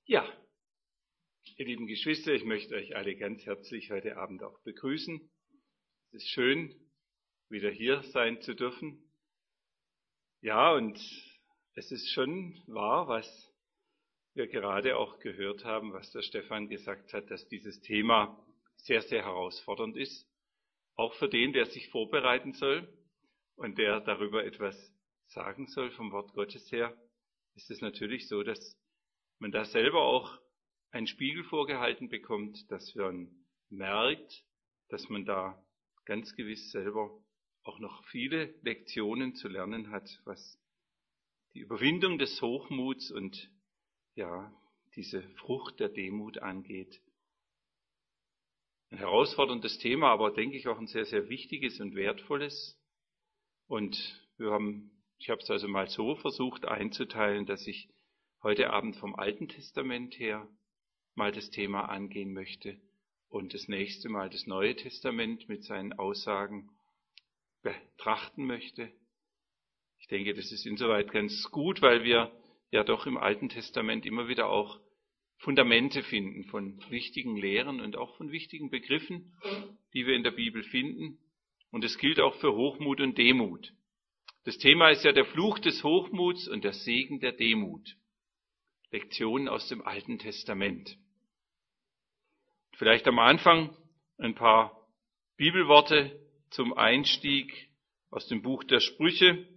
Ja, ihr lieben Geschwister, ich möchte euch alle ganz herzlich heute Abend auch begrüßen. Es ist schön, wieder hier sein zu dürfen. Ja, und es ist schon wahr, was wir gerade auch gehört haben, was der Stefan gesagt hat, dass dieses Thema sehr, sehr herausfordernd ist. Auch für den, der sich vorbereiten soll und der darüber etwas sagen soll vom Wort Gottes her, ist es natürlich so, dass man da selber auch einen Spiegel vorgehalten bekommt, dass man merkt, dass man da ganz gewiss selber auch noch viele Lektionen zu lernen hat, was die Überwindung des Hochmuts und ja, diese Frucht der Demut angeht. Ein herausforderndes Thema, aber denke ich auch ein sehr, sehr wichtiges und wertvolles. Und ich habe es also mal so versucht einzuteilen, dass ich heute Abend vom Alten Testament her mal das Thema angehen möchte und das nächste Mal das Neue Testament mit seinen Aussagen betrachten möchte. Ich denke, das ist insoweit ganz gut, weil wir ja doch im Alten Testament immer wieder auch Fundamente finden von wichtigen Lehren und auch von wichtigen Begriffen, die wir in der Bibel finden. Und es gilt auch für Hochmut und Demut. Das Thema ist ja der Fluch des Hochmuts und der Segen der Demut. Lektionen aus dem Alten Testament. Vielleicht am Anfang ein paar Bibelworte zum Einstieg aus dem Buch der Sprüche.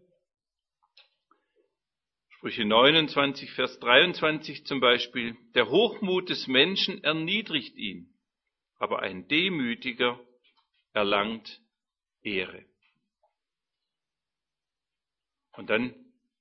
Sprüche 29, Vers 23 zum Beispiel. Der Hochmut des Menschen erniedrigt ihn, aber ein Demütiger erlangt Ehre. Und dann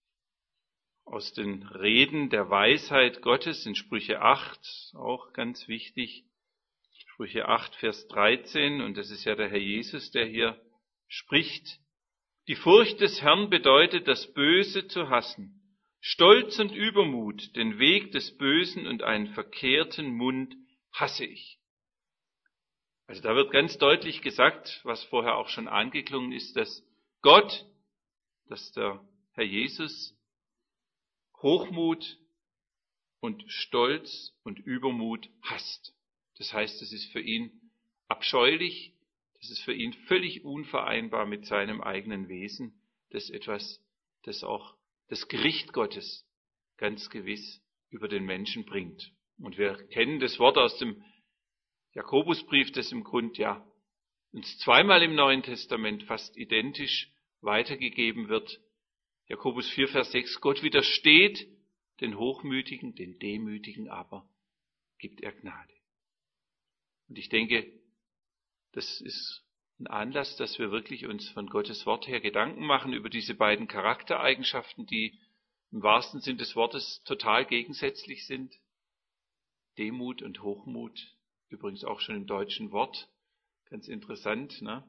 aus den Reden der Weisheit Gottes in Sprüche 8, auch ganz wichtig. Sprüche 8, Vers 13, und das ist ja der Herr Jesus, der hier spricht. Die Furcht des Herrn bedeutet, das Böse zu hassen. Stolz und Übermut, den Weg des Bösen und einen verkehrten Mund hasse ich. Also da wird ganz deutlich gesagt, was vorher auch schon angeklungen ist, dass Gott, dass der Herr Jesus Hochmut und Stolz und Übermut hasst. Das heißt, es ist für ihn abscheulich, das ist für ihn völlig unvereinbar mit seinem eigenen Wesen. Das ist etwas, das auch das Gericht Gottes ganz gewiss über den Menschen bringt. Und wir kennen das Wort aus dem Jakobusbrief, das im Grund ja uns zweimal im Neuen Testament fast identisch weitergegeben wird. Jakobus 4, Vers 6, Gott widersteht den Hochmütigen, den Demütigen aber gibt er Gnade. Und ich denke, das ist ein Anlass, dass wir wirklich uns von Gottes Wort her Gedanken machen über diese beiden Charaktereigenschaften, die im wahrsten Sinn des Wortes total gegensätzlich sind. Demut und Hochmut, übrigens auch schon im deutschen Wort, ganz interessant, ne?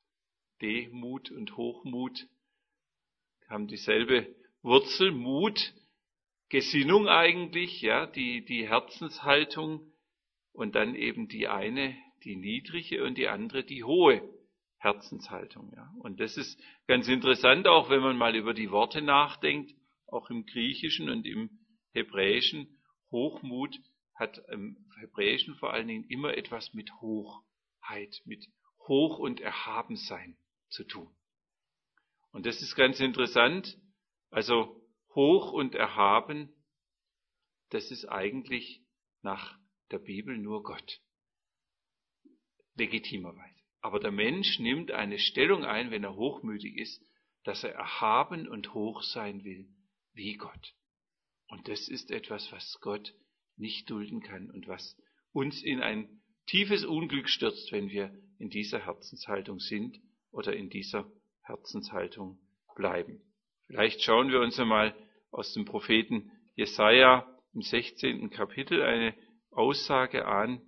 Demut und Hochmut haben dieselbe Wurzel, Mut, Gesinnung eigentlich, ja, die Herzenshaltung und dann eben die eine, die niedrige und die andere, die hohe Herzenshaltung, ja. Und das ist ganz interessant, auch wenn man mal über die Worte nachdenkt, auch im Griechischen und im Hebräischen. Hochmut hat im Hebräischen vor allen Dingen immer etwas mit Hochheit, mit Hoch und Erhabensein zu tun. Und das ist ganz interessant. Also hoch und erhaben, das ist eigentlich nach der Bibel nur Gott. Legitimerweise. Aber der Mensch nimmt eine Stellung ein, wenn er hochmütig ist, dass er erhaben und hoch sein will, wie Gott. Und das ist etwas, was Gott nicht dulden kann und was uns in ein tiefes Unglück stürzt, wenn wir in dieser Herzenshaltung sind oder in dieser Herzenshaltung bleiben. Vielleicht schauen wir uns einmal aus dem Propheten Jesaja im 16. Kapitel eine Aussage an.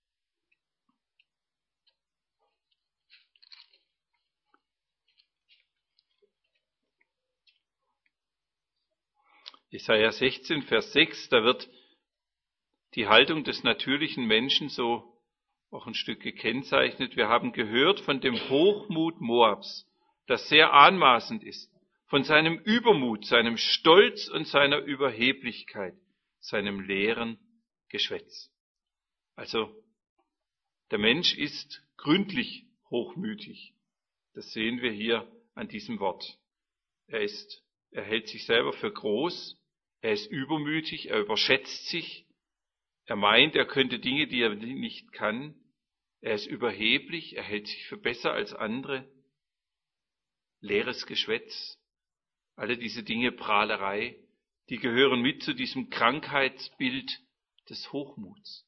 Jesaja 16, Vers 6, da wird die Haltung des natürlichen Menschen so auch ein Stück gekennzeichnet. Wir haben gehört von dem Hochmut Moabs, das sehr anmaßend ist, von seinem Übermut, seinem Stolz und seiner Überheblichkeit, seinem leeren Geschwätz. Also der Mensch ist gründlich hochmütig. Das sehen wir hier an diesem Wort. Er hält sich selber für groß, er ist übermütig, er überschätzt sich, er meint, er könnte Dinge, die er nicht kann, er ist überheblich, er hält sich für besser als andere, leeres Geschwätz, alle diese Dinge, Prahlerei, die gehören mit zu diesem Krankheitsbild des Hochmuts.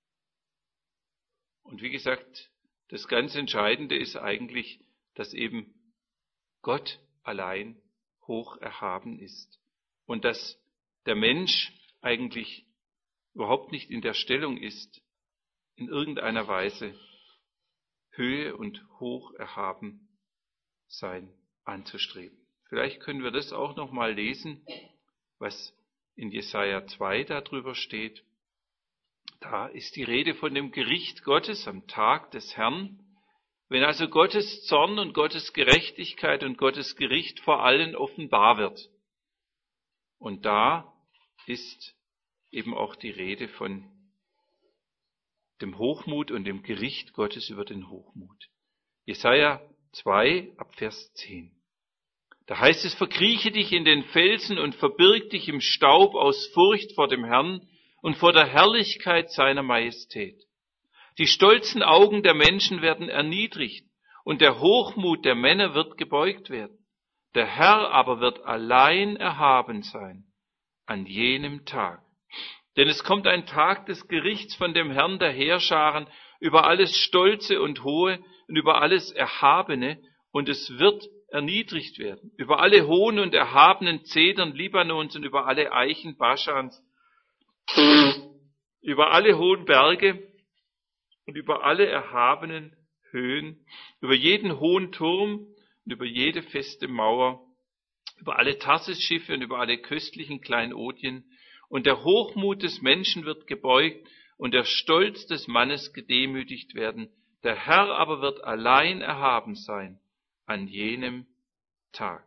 Und wie gesagt, das ganz Entscheidende ist eigentlich, dass eben Gott allein hoch erhaben ist und dass der Mensch eigentlich überhaupt nicht in der Stellung ist, in irgendeiner Weise Höhe und hoch erhaben sein anzustreben. Vielleicht können wir das auch noch mal lesen, was in Jesaja 2 darüber steht. Da ist die Rede von dem Gericht Gottes am Tag des Herrn, wenn also Gottes Zorn und Gottes Gerechtigkeit und Gottes Gericht vor allen offenbar wird. Und da ist eben auch die Rede von dem Hochmut und dem Gericht Gottes über den Hochmut. Jesaja 2 ab Vers 10. Da heißt es, verkrieche dich in den Felsen und verbirg dich im Staub aus Furcht vor dem Herrn und vor der Herrlichkeit seiner Majestät. Die stolzen Augen der Menschen werden erniedrigt und der Hochmut der Männer wird gebeugt werden. Der Herr aber wird allein erhaben sein an jenem Tag. Denn es kommt ein Tag des Gerichts von dem Herrn der Heerscharen über alles Stolze und Hohe und über alles Erhabene, und es wird erniedrigt werden, über alle hohen und erhabenen Zedern Libanons und über alle Eichen Baschans, über alle hohen Berge und über alle erhabenen Höhen, über jeden hohen Turm und über jede feste Mauer, über alle Tarsis-Schiffe und über alle köstlichen Kleinodien. Und der Hochmut des Menschen wird gebeugt und der Stolz des Mannes gedemütigt werden. Der Herr aber wird allein erhaben sein an jenem Tag.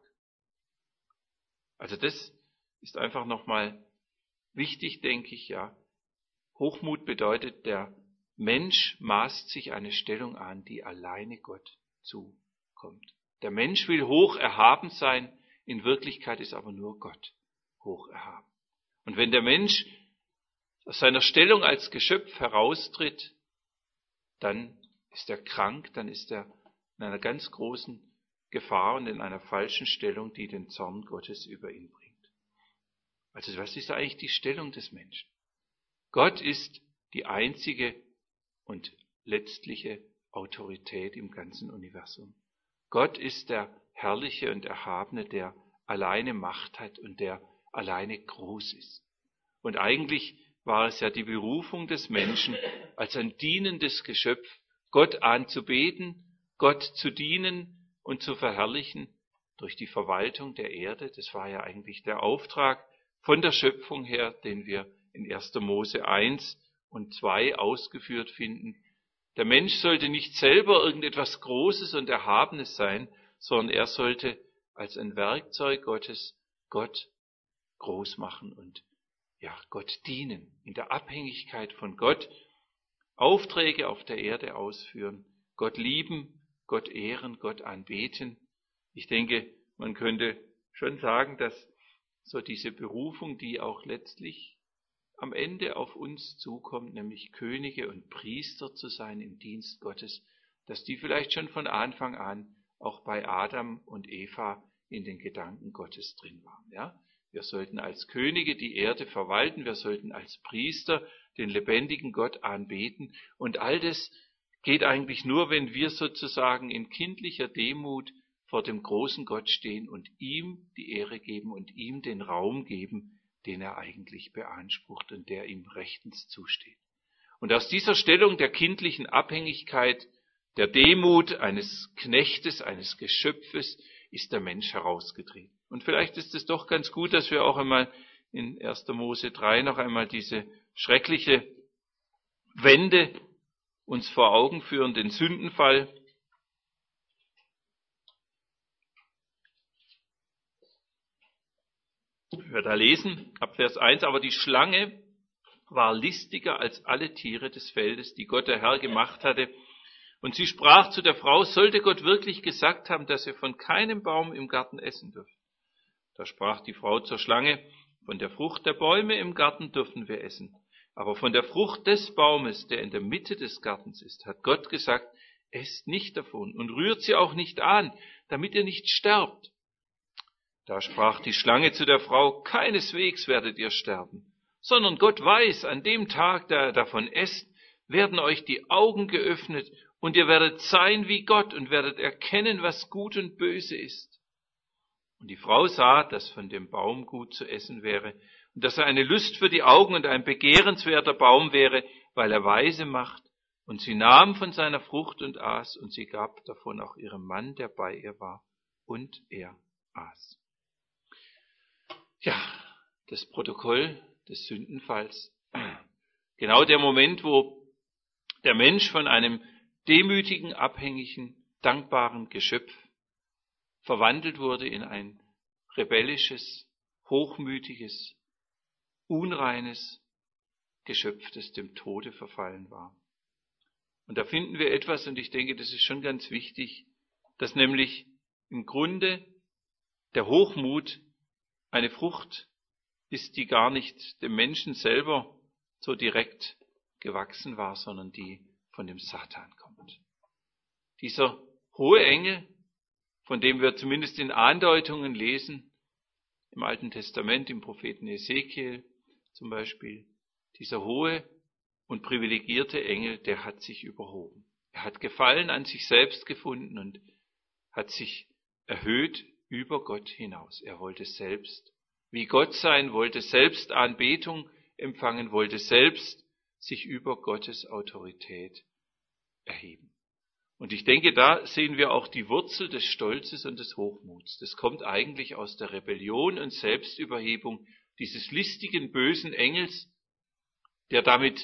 Also das ist einfach nochmal wichtig, denke ich, ja. Hochmut bedeutet, der Mensch maßt sich eine Stellung an, die alleine Gott zukommt. Der Mensch will hoch erhaben sein, in Wirklichkeit ist aber nur Gott hoch erhaben. Und wenn der Mensch aus seiner Stellung als Geschöpf heraustritt, dann ist er krank, dann ist er in einer ganz großen Gefahr und in einer falschen Stellung, die den Zorn Gottes über ihn bringt. Also was ist eigentlich die Stellung des Menschen? Gott ist die einzige und letztliche Autorität im ganzen Universum. Gott ist der Herrliche und Erhabene, der alleine Macht hat und der alleine groß ist. Und eigentlich war es ja die Berufung des Menschen, als ein dienendes Geschöpf, Gott anzubeten, Gott zu dienen und zu verherrlichen durch die Verwaltung der Erde. Das war ja eigentlich der Auftrag von der Schöpfung her, den wir in 1. Mose 1 und 2 ausgeführt finden. Der Mensch sollte nicht selber irgendetwas Großes und Erhabenes sein, sondern er sollte als ein Werkzeug Gottes Gott groß machen und Gott dienen, in der Abhängigkeit von Gott Aufträge auf der Erde ausführen, Gott lieben, Gott ehren, Gott anbeten. Ich denke, man könnte schon sagen, dass so diese Berufung, die auch letztlich am Ende auf uns zukommt, nämlich Könige und Priester zu sein im Dienst Gottes, dass die vielleicht schon von Anfang an auch bei Adam und Eva in den Gedanken Gottes drin waren. Ja? Wir sollten als Könige die Erde verwalten, wir sollten als Priester den lebendigen Gott anbeten. Und all das geht eigentlich nur, wenn wir sozusagen in kindlicher Demut vor dem großen Gott stehen und ihm die Ehre geben und ihm den Raum geben, den er eigentlich beansprucht und der ihm rechtens zusteht. Und aus dieser Stellung der kindlichen Abhängigkeit, der Demut eines Knechtes, eines Geschöpfes, ist der Mensch herausgetreten. Und vielleicht ist es doch ganz gut, dass wir auch einmal in 1. Mose 3 noch einmal diese schreckliche Wende uns vor Augen führen, den Sündenfall. Wir da lesen, ab Vers 1, aber die Schlange war listiger als alle Tiere des Feldes, die Gott der Herr gemacht hatte. Und sie sprach zu der Frau, sollte Gott wirklich gesagt haben, dass ihr von keinem Baum im Garten essen dürft? Da sprach die Frau zur Schlange, von der Frucht der Bäume im Garten dürfen wir essen. Aber von der Frucht des Baumes, der in der Mitte des Gartens ist, hat Gott gesagt, esst nicht davon und rührt sie auch nicht an, damit ihr nicht sterbt. Da sprach die Schlange zu der Frau, keineswegs werdet ihr sterben, sondern Gott weiß, an dem Tag, da ihr davon esst, werden euch die Augen geöffnet und ihr werdet sein wie Gott und werdet erkennen, was gut und böse ist. Und die Frau sah, dass von dem Baum gut zu essen wäre und dass er eine Lust für die Augen und ein begehrenswerter Baum wäre, weil er weise macht. Und sie nahm von seiner Frucht und aß, und sie gab davon auch ihrem Mann, der bei ihr war, und er aß. Ja, das Protokoll des Sündenfalls. Genau der Moment, wo der Mensch von einem demütigen, abhängigen, dankbaren Geschöpf verwandelt wurde in ein rebellisches, hochmütiges, unreines Geschöpf, das dem Tode verfallen war. Und da finden wir etwas, und ich denke, das ist schon ganz wichtig, dass nämlich im Grunde der Hochmut eine Frucht ist, die gar nicht dem Menschen selber so direkt gewachsen war, sondern die von dem Satan kommt. Dieser hohe Engel, von dem wir zumindest in Andeutungen lesen, im Alten Testament, im Propheten Ezekiel zum Beispiel, dieser hohe und privilegierte Engel, der hat sich überhoben. Er hat Gefallen an sich selbst gefunden und hat sich erhöht über Gott hinaus. Er wollte selbst wie Gott sein, wollte selbst Anbetung empfangen, wollte selbst sich über Gottes Autorität erheben. Und ich denke, da sehen wir auch die Wurzel des Stolzes und des Hochmuts. Das kommt eigentlich aus der Rebellion und Selbstüberhebung dieses listigen, bösen Engels, der damit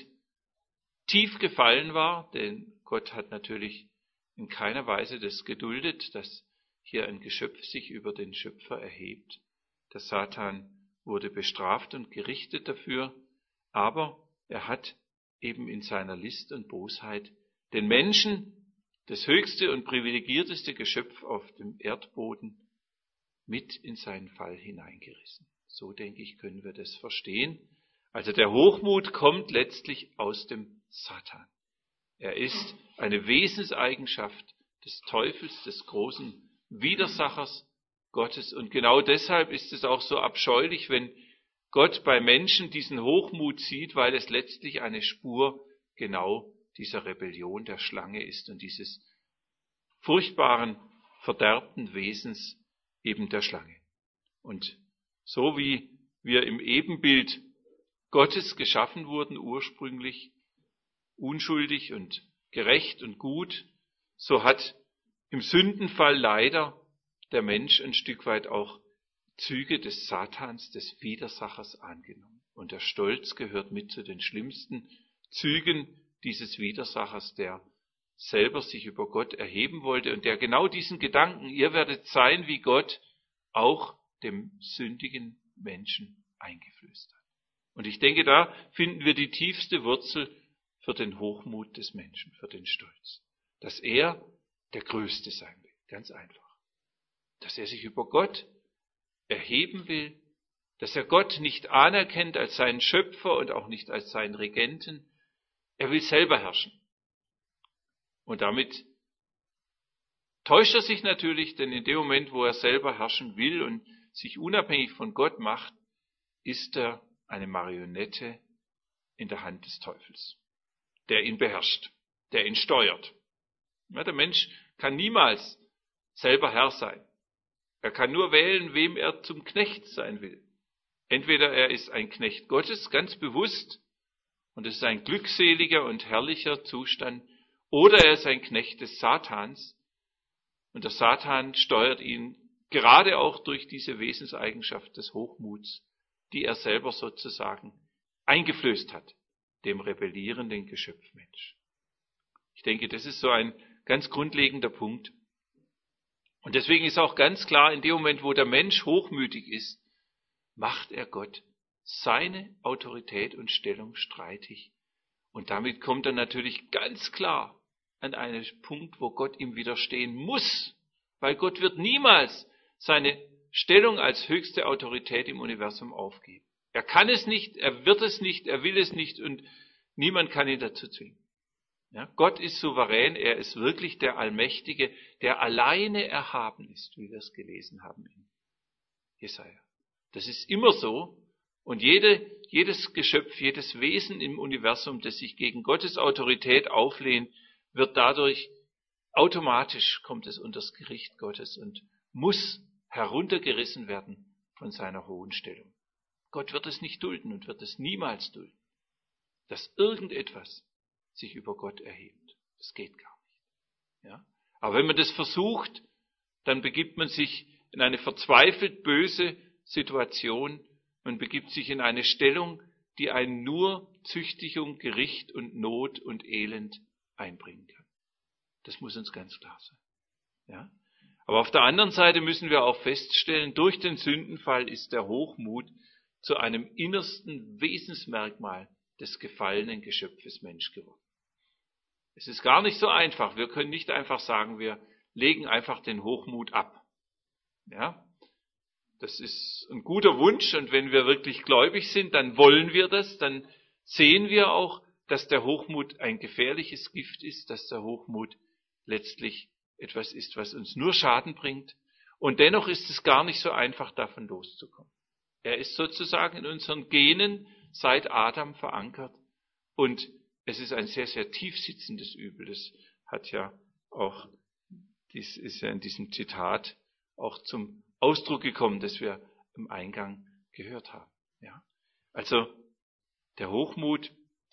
tief gefallen war, denn Gott hat natürlich in keiner Weise das geduldet, dass hier ein Geschöpf sich über den Schöpfer erhebt. Der Satan wurde bestraft und gerichtet dafür, aber er hat eben in seiner List und Bosheit den Menschen, das höchste und privilegierteste Geschöpf auf dem Erdboden, mit in seinen Fall hineingerissen. So, denke ich, können wir das verstehen. Also der Hochmut kommt letztlich aus dem Satan. Er ist eine Wesenseigenschaft des Teufels, des großen Widersachers Gottes. Und genau deshalb ist es auch so abscheulich, wenn Gott bei Menschen diesen Hochmut sieht, weil es letztlich eine Spur genau dieser Rebellion der Schlange ist und dieses furchtbaren, verderbten Wesens eben der Schlange. Und so wie wir im Ebenbild Gottes geschaffen wurden ursprünglich, unschuldig und gerecht und gut, so hat im Sündenfall leider der Mensch ein Stück weit auch Züge des Satans, des Widersachers angenommen. Und der Stolz gehört mit zu den schlimmsten Zügen dieses Widersachers, der selber sich über Gott erheben wollte und der genau diesen Gedanken, ihr werdet sein wie Gott, auch dem sündigen Menschen eingeflößt hat. Und ich denke, da finden wir die tiefste Wurzel für den Hochmut des Menschen, für den Stolz. Dass er der Größte sein will, ganz einfach. Dass er sich über Gott erheben will, dass er Gott nicht anerkennt als seinen Schöpfer und auch nicht als seinen Regenten. Er will selber herrschen. Und damit täuscht er sich natürlich, denn in dem Moment, wo er selber herrschen will und sich unabhängig von Gott macht, ist er eine Marionette in der Hand des Teufels, der ihn beherrscht, der ihn steuert. Ja, der Mensch kann niemals selber Herr sein. Er kann nur wählen, wem er zum Knecht sein will. Entweder er ist ein Knecht Gottes, ganz bewusst, und es ist ein glückseliger und herrlicher Zustand, oder er ist ein Knecht des Satans, und der Satan steuert ihn gerade auch durch diese Wesenseigenschaft des Hochmuts, die er selber sozusagen eingeflößt hat, dem rebellierenden Geschöpfmensch. Ich denke, das ist so ein ganz grundlegender Punkt. Und deswegen ist auch ganz klar, in dem Moment, wo der Mensch hochmütig ist, macht er Gott seine Autorität und Stellung streitig. Und damit kommt er natürlich ganz klar an einen Punkt, wo Gott ihm widerstehen muss. Weil Gott wird niemals seine Stellung als höchste Autorität im Universum aufgeben. Er kann es nicht, er wird es nicht, er will es nicht und niemand kann ihn dazu zwingen. Ja, Gott ist souverän, er ist wirklich der Allmächtige, der alleine erhaben ist, wie wir es gelesen haben in Jesaja. Das ist immer so und jedes Geschöpf, jedes Wesen im Universum, das sich gegen Gottes Autorität auflehnt, wird dadurch automatisch, kommt es unter das Gericht Gottes und muss heruntergerissen werden von seiner hohen Stellung. Gott wird es nicht dulden und wird es niemals dulden, dass irgendetwas sich über Gott erhebt. Das geht gar nicht. Ja? Aber wenn man das versucht, dann begibt man sich in eine verzweifelt böse Situation. Man begibt sich in eine Stellung, die einen nur Züchtigung, Gericht und Not und Elend einbringen kann. Das muss uns ganz klar sein. Ja? Aber auf der anderen Seite müssen wir auch feststellen, durch den Sündenfall ist der Hochmut zu einem innersten Wesensmerkmal des gefallenen Geschöpfes Mensch geworden. Es ist gar nicht so einfach. Wir können nicht einfach sagen, wir legen einfach den Hochmut ab. Ja? Das ist ein guter Wunsch und wenn wir wirklich gläubig sind, dann wollen wir das, dann sehen wir auch, dass der Hochmut ein gefährliches Gift ist, dass der Hochmut letztlich etwas ist, was uns nur Schaden bringt. Und dennoch ist es gar nicht so einfach, davon loszukommen. Er ist sozusagen in unseren Genen seit Adam verankert und es ist ein sehr, sehr tief sitzendes Übel. Das hat ja auch, dies ist ja in diesem Zitat auch zum Ausdruck gekommen, das wir im Eingang gehört haben. Ja? Also der Hochmut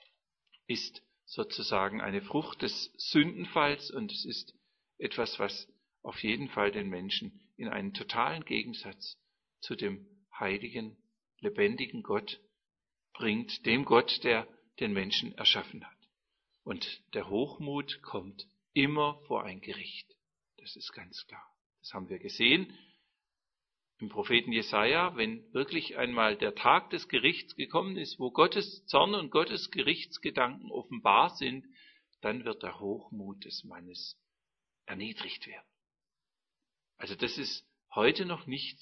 ist sozusagen eine Frucht des Sündenfalls und es ist etwas, was auf jeden Fall den Menschen in einen totalen Gegensatz zu dem heiligen, lebendigen Gott bringt, dem Gott, der den Menschen erschaffen hat. Und der Hochmut kommt immer vor ein Gericht. Das ist ganz klar. Das haben wir gesehen im Propheten Jesaja, wenn wirklich einmal der Tag des Gerichts gekommen ist, wo Gottes Zorn und Gottes Gerichtsgedanken offenbar sind, dann wird der Hochmut des Mannes erniedrigt werden. Also das ist heute noch nicht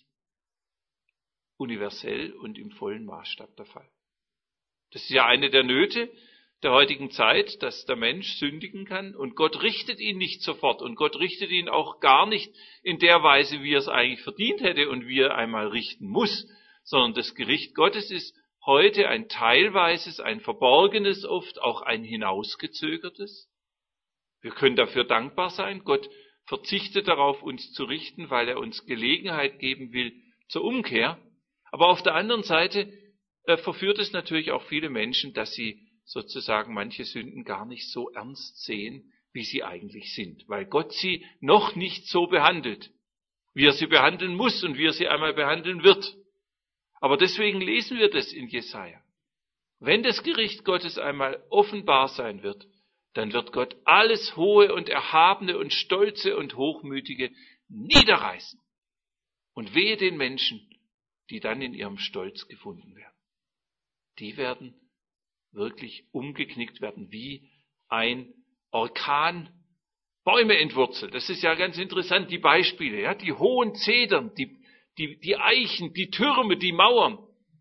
universell und im vollen Maßstab der Fall. Das ist ja eine der Nöte der heutigen Zeit, dass der Mensch sündigen kann und Gott richtet ihn nicht sofort und Gott richtet ihn auch gar nicht in der Weise, wie er es eigentlich verdient hätte und wie er einmal richten muss, sondern das Gericht Gottes ist heute ein teilweises, ein verborgenes, oft auch ein hinausgezögertes. Wir können dafür dankbar sein. Gott verzichtet darauf, uns zu richten, weil er uns Gelegenheit geben will zur Umkehr. Aber auf der anderen Seite verführt es natürlich auch viele Menschen, dass sie sozusagen manche Sünden gar nicht so ernst sehen, wie sie eigentlich sind, weil Gott sie noch nicht so behandelt, wie er sie behandeln muss und wie er sie einmal behandeln wird. Aber deswegen lesen wir das in Jesaja. Wenn das Gericht Gottes einmal offenbar sein wird, dann wird Gott alles Hohe und Erhabene und Stolze und Hochmütige niederreißen. Und wehe den Menschen, die dann in ihrem Stolz gefunden werden. Die werden wirklich umgeknickt werden, wie ein Orkan Bäume entwurzelt. Das ist ja ganz interessant, die Beispiele, ja, die hohen Zedern, die Eichen, die Türme, die Mauern.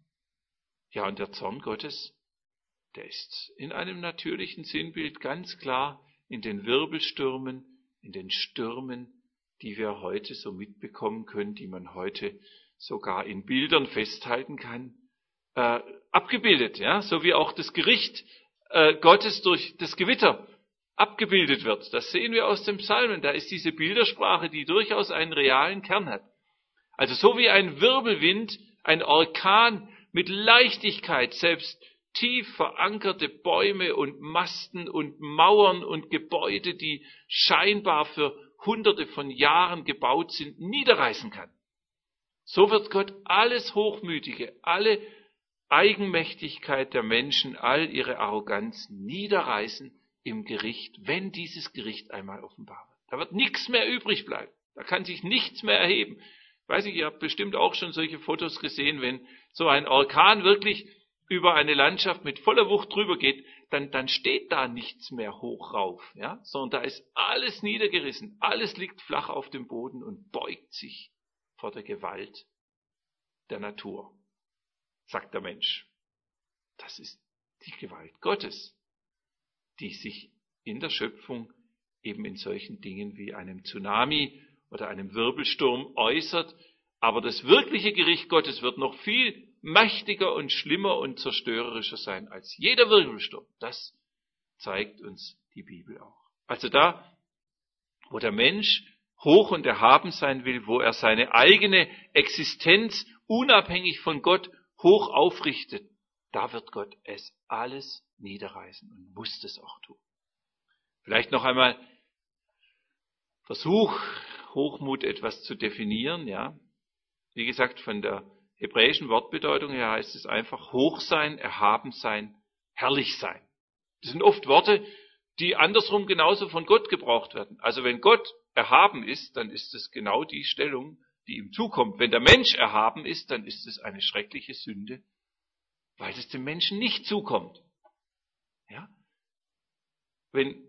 Ja, und der Zorn Gottes, der ist in einem natürlichen Sinnbild ganz klar in den Wirbelstürmen, in den Stürmen, die wir heute so mitbekommen können, die man heute sogar in Bildern festhalten kann, abgebildet, ja, so wie auch das Gericht Gottes durch das Gewitter abgebildet wird. Das sehen wir aus den Psalmen. Da ist diese Bildersprache, die durchaus einen realen Kern hat. Also so wie ein Wirbelwind, ein Orkan mit Leichtigkeit selbst tief verankerte Bäume und Masten und Mauern und Gebäude, die scheinbar für Hunderte von Jahren gebaut sind, niederreißen kann. So wird Gott alles Hochmütige, alle Eigenmächtigkeit der Menschen, all ihre Arroganz niederreißen im Gericht, wenn dieses Gericht einmal offenbar wird. Da wird nichts mehr übrig bleiben. Da kann sich nichts mehr erheben. Ich weiß nicht, ihr habt bestimmt auch schon solche Fotos gesehen, wenn so ein Orkan wirklich über eine Landschaft mit voller Wucht drüber geht, dann steht da nichts mehr hoch rauf, ja, sondern da ist alles niedergerissen, alles liegt flach auf dem Boden und beugt sich vor der Gewalt der Natur, sagt der Mensch. Das ist die Gewalt Gottes, die sich in der Schöpfung eben in solchen Dingen wie einem Tsunami oder einem Wirbelsturm äußert. Aber das wirkliche Gericht Gottes wird noch viel mächtiger und schlimmer und zerstörerischer sein als jeder Wirbelsturm. Das zeigt uns die Bibel auch. Also da, wo der Mensch hoch und erhaben sein will, wo er seine eigene Existenz unabhängig von Gott hoch aufrichtet, da wird Gott es alles niederreißen und muss es auch tun. Vielleicht noch einmal Versuch, Hochmut etwas zu definieren, ja. Wie gesagt, von der hebräischen Wortbedeutung her heißt es einfach hoch sein, erhaben sein, herrlich sein. Das sind oft Worte, die andersrum genauso von Gott gebraucht werden. Also wenn Gott erhaben ist, dann ist es genau die Stellung, die ihm zukommt. Wenn der Mensch erhaben ist, dann ist es eine schreckliche Sünde, weil es dem Menschen nicht zukommt. Ja? Wenn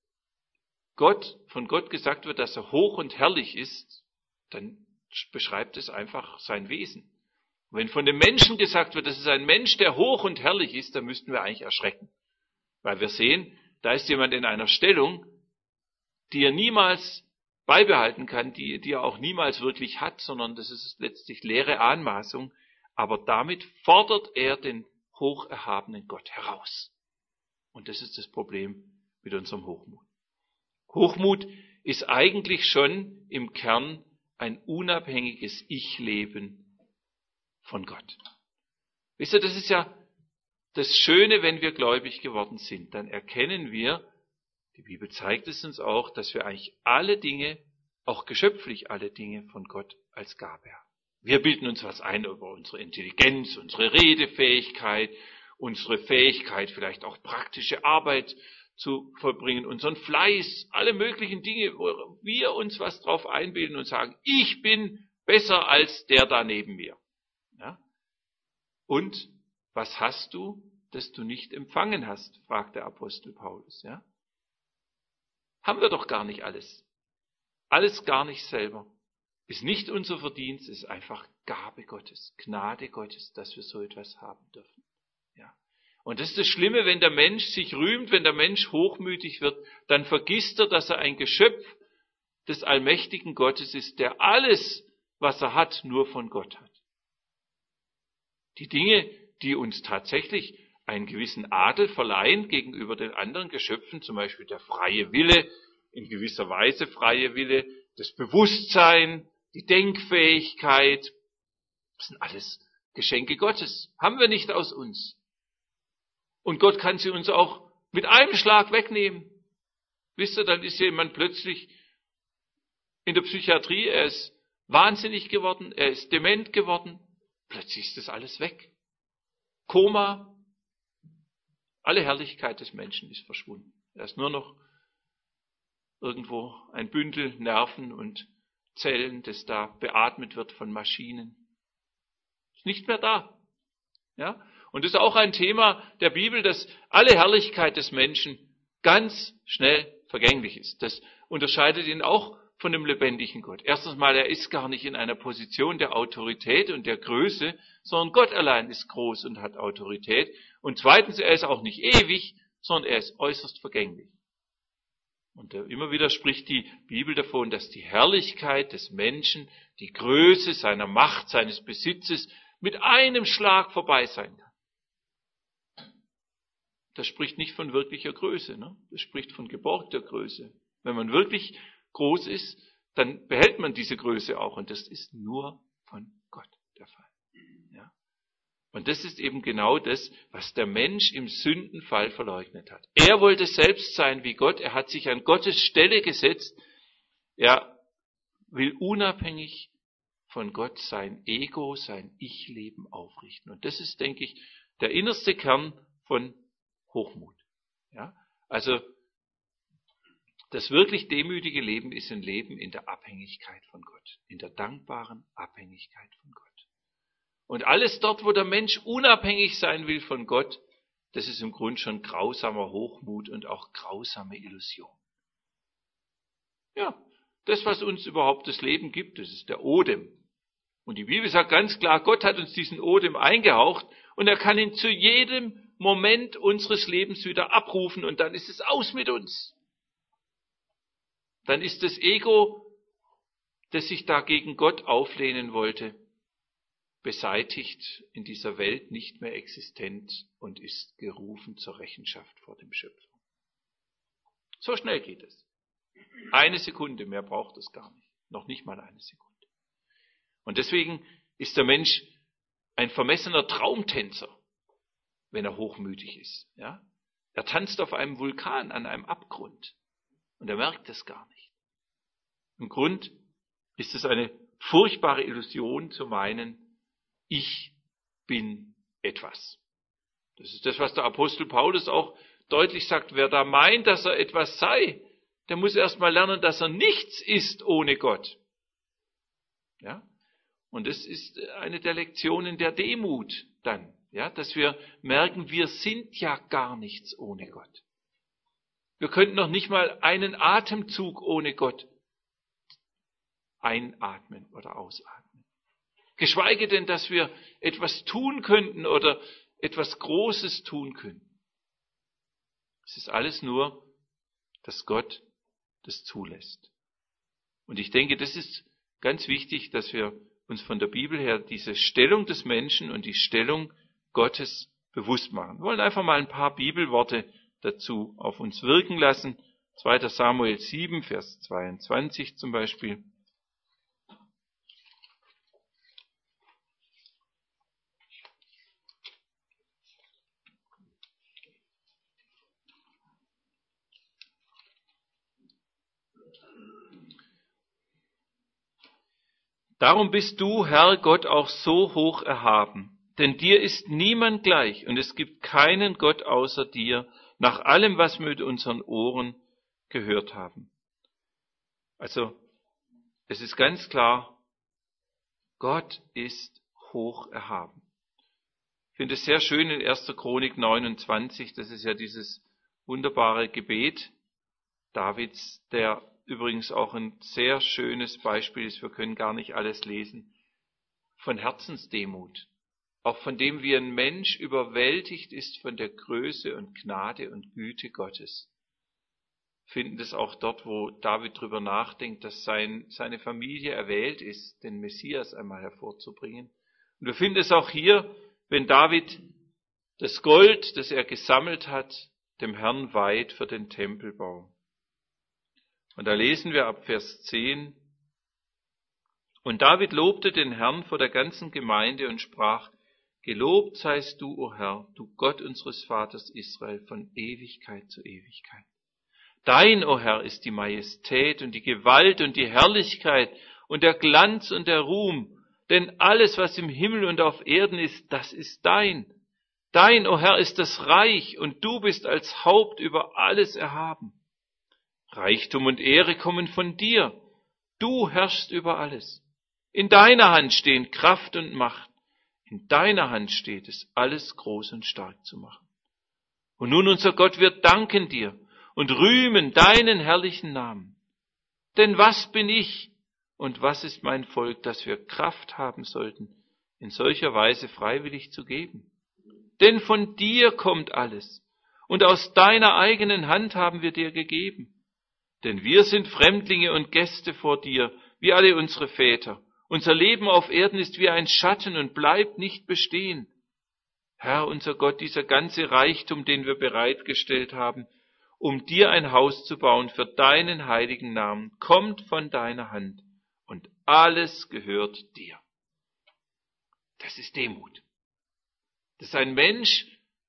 von Gott gesagt wird, dass er hoch und herrlich ist, dann beschreibt es einfach sein Wesen. Und wenn von dem Menschen gesagt wird, das ist ein Mensch, der hoch und herrlich ist, dann müssten wir eigentlich erschrecken. Weil wir sehen, da ist jemand in einer Stellung, die er niemals beibehalten kann, die er auch niemals wirklich hat, sondern das ist letztlich leere Anmaßung. Aber damit fordert er den hocherhabenen Gott heraus. Und das ist das Problem mit unserem Hochmut. Hochmut ist eigentlich schon im Kern ein unabhängiges Ich-Leben von Gott. Wisst ihr, das ist ja das Schöne, wenn wir gläubig geworden sind. Dann erkennen wir, die Bibel zeigt es uns auch, dass wir eigentlich alle Dinge, auch geschöpflich alle Dinge von Gott als Gabe haben. Wir bilden uns was ein über unsere Intelligenz, unsere Redefähigkeit, unsere Fähigkeit, vielleicht auch praktische Arbeit zu vollbringen, unseren Fleiß, alle möglichen Dinge, wo wir uns was drauf einbilden und sagen, ich bin besser als der da neben mir. Ja? Und was hast du, das du nicht empfangen hast, fragt der Apostel Paulus. Ja? Haben wir doch gar nicht alles. Alles gar nicht selber. Ist nicht unser Verdienst, ist einfach Gabe Gottes, Gnade Gottes, dass wir so etwas haben dürfen. Ja. Und das ist das Schlimme, wenn der Mensch sich rühmt, wenn der Mensch hochmütig wird, dann vergisst er, dass er ein Geschöpf des allmächtigen Gottes ist, der alles, was er hat, nur von Gott hat. Die Dinge, die uns tatsächlich einen gewissen Adel verleihen gegenüber den anderen Geschöpfen, zum Beispiel der freie Wille, in gewisser Weise freie Wille, das Bewusstsein, die Denkfähigkeit, das sind alles Geschenke Gottes. Haben wir nicht aus uns. Und Gott kann sie uns auch mit einem Schlag wegnehmen. Wisst ihr, dann ist jemand plötzlich in der Psychiatrie, er ist wahnsinnig geworden, er ist dement geworden. Plötzlich ist das alles weg. Koma, alle Herrlichkeit des Menschen ist verschwunden. Er ist nur noch irgendwo ein Bündel Nerven und Zellen, das da beatmet wird von Maschinen. Ist nicht mehr da. Ja? Und das ist auch ein Thema der Bibel, dass alle Herrlichkeit des Menschen ganz schnell vergänglich ist. Das unterscheidet ihn auch von dem lebendigen Gott. Erstens mal, er ist gar nicht in einer Position der Autorität und der Größe, sondern Gott allein ist groß und hat Autorität. Und zweitens, er ist auch nicht ewig, sondern er ist äußerst vergänglich. Und immer wieder spricht die Bibel davon, dass die Herrlichkeit des Menschen, die Größe seiner Macht, seines Besitzes mit einem Schlag vorbei sein kann. Das spricht nicht von wirklicher Größe, ne? Das spricht von geborgter Größe. Wenn man wirklich groß ist, dann behält man diese Größe auch. Und das ist nur von Gott der Fall. Ja? Und das ist eben genau das, was der Mensch im Sündenfall verleugnet hat. Er wollte selbst sein wie Gott. Er hat sich an Gottes Stelle gesetzt. Er will unabhängig von Gott sein Ego, sein Ich-Leben aufrichten. Und das ist, denke ich, der innerste Kern von Hochmut. Ja? Also das wirklich demütige Leben ist ein Leben in der Abhängigkeit von Gott, in der dankbaren Abhängigkeit von Gott. Und alles dort, wo der Mensch unabhängig sein will von Gott, das ist im Grunde schon grausamer Hochmut und auch grausame Illusion. Ja, das, was uns überhaupt das Leben gibt, das ist der Odem. Und die Bibel sagt ganz klar, Gott hat uns diesen Odem eingehaucht und er kann ihn zu jedem Moment unseres Lebens wieder abrufen und dann ist es aus mit uns. Dann ist das Ego, das sich da gegen Gott auflehnen wollte, beseitigt, in dieser Welt nicht mehr existent und ist gerufen zur Rechenschaft vor dem Schöpfer. So schnell geht es. 1 Sekunde, mehr braucht es gar nicht. Noch nicht mal 1 Sekunde. Und deswegen ist der Mensch ein vermessener Traumtänzer, wenn er hochmütig ist. Ja? Er tanzt auf einem Vulkan an einem Abgrund und er merkt es gar nicht. Im Grund ist es eine furchtbare Illusion zu meinen, ich bin etwas. Das ist das, was der Apostel Paulus auch deutlich sagt. Wer da meint, dass er etwas sei, der muss erst mal lernen, dass er nichts ist ohne Gott. Ja? Und das ist eine der Lektionen der Demut dann, ja, dass wir merken, wir sind ja gar nichts ohne Gott. Wir könnten noch nicht mal einen Atemzug ohne Gott einatmen oder ausatmen. Geschweige denn, dass wir etwas tun könnten oder etwas Großes tun könnten. Es ist alles nur, dass Gott das zulässt. Und ich denke, das ist ganz wichtig, dass wir uns von der Bibel her diese Stellung des Menschen und die Stellung Gottes bewusst machen. Wir wollen einfach mal ein paar Bibelworte dazu auf uns wirken lassen. 2. Samuel 7, Vers 22 zum Beispiel. Darum bist du, Herr Gott, auch so hoch erhaben, denn dir ist niemand gleich und es gibt keinen Gott außer dir, nach allem, was wir mit unseren Ohren gehört haben. Also, es ist ganz klar, Gott ist hoch erhaben. Ich finde es sehr schön in 1. Chronik 29, das ist ja dieses wunderbare Gebet Davids, der übrigens auch ein sehr schönes Beispiel ist, wir können gar nicht alles lesen, von Herzensdemut. Auch von dem, wie ein Mensch überwältigt ist von der Größe und Gnade und Güte Gottes. Wir finden das auch dort, wo David drüber nachdenkt, dass seine Familie erwählt ist, den Messias einmal hervorzubringen. Und wir finden es auch hier, wenn David das Gold, das er gesammelt hat, dem Herrn weiht für den Tempelbau. Und da lesen wir ab Vers 10, und David lobte den Herrn vor der ganzen Gemeinde und sprach, gelobt seist du, o Herr, du Gott unseres Vaters Israel, von Ewigkeit zu Ewigkeit. Dein, o Herr, ist die Majestät und die Gewalt und die Herrlichkeit und der Glanz und der Ruhm, denn alles, was im Himmel und auf Erden ist, das ist dein. Dein, o Herr, ist das Reich und du bist als Haupt über alles erhaben. Reichtum und Ehre kommen von dir. Du herrschst über alles. In deiner Hand stehen Kraft und Macht. In deiner Hand steht es, alles groß und stark zu machen. Und nun, unser Gott, wir danken dir und rühmen deinen herrlichen Namen. Denn was bin ich und was ist mein Volk, dass wir Kraft haben sollten, in solcher Weise freiwillig zu geben? Denn von dir kommt alles und aus deiner eigenen Hand haben wir dir gegeben. Denn wir sind Fremdlinge und Gäste vor dir, wie alle unsere Väter. Unser Leben auf Erden ist wie ein Schatten und bleibt nicht bestehen. Herr, unser Gott, dieser ganze Reichtum, den wir bereitgestellt haben, um dir ein Haus zu bauen für deinen heiligen Namen, kommt von deiner Hand und alles gehört dir. Das ist Demut. Das ist ein Mensch,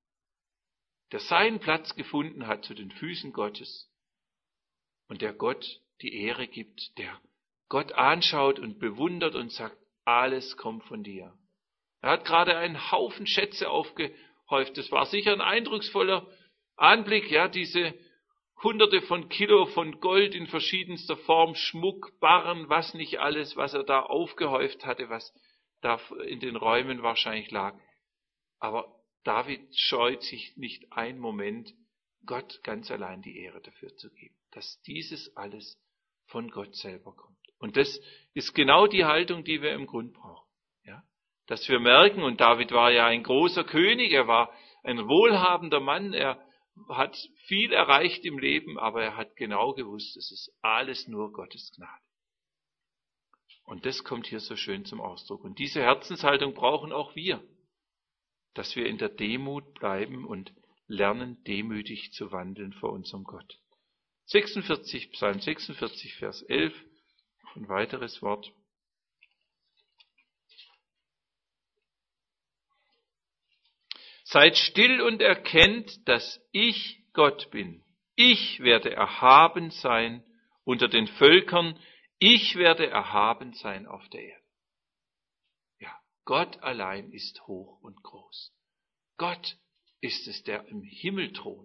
der seinen Platz gefunden hat zu den Füßen Gottes. Und der Gott die Ehre gibt, der Gott anschaut und bewundert und sagt, alles kommt von dir. Er hat gerade einen Haufen Schätze aufgehäuft. Das war sicher ein eindrucksvoller Anblick, ja, diese Hunderte von Kilo von Gold in verschiedenster Form, Schmuck, Barren, was nicht alles, was er da aufgehäuft hatte, was da in den Räumen wahrscheinlich lag. Aber David scheut sich nicht einen Moment, Gott ganz allein die Ehre dafür zu geben, dass dieses alles von Gott selber kommt. Und das ist genau die Haltung, die wir im Grund brauchen. Ja? Dass wir merken, und David war ja ein großer König, er war ein wohlhabender Mann, er hat viel erreicht im Leben, aber er hat genau gewusst, es ist alles nur Gottes Gnade. Und das kommt hier so schön zum Ausdruck. Und diese Herzenshaltung brauchen auch wir, dass wir in der Demut bleiben und lernen, demütig zu wandeln vor unserem Gott. Psalm 46, Vers 11, ein weiteres Wort. Seid still und erkennt, dass ich Gott bin. Ich werde erhaben sein unter den Völkern. Ich werde erhaben sein auf der Erde. Ja, Gott allein ist hoch und groß. Gott ist es, der im Himmel thront.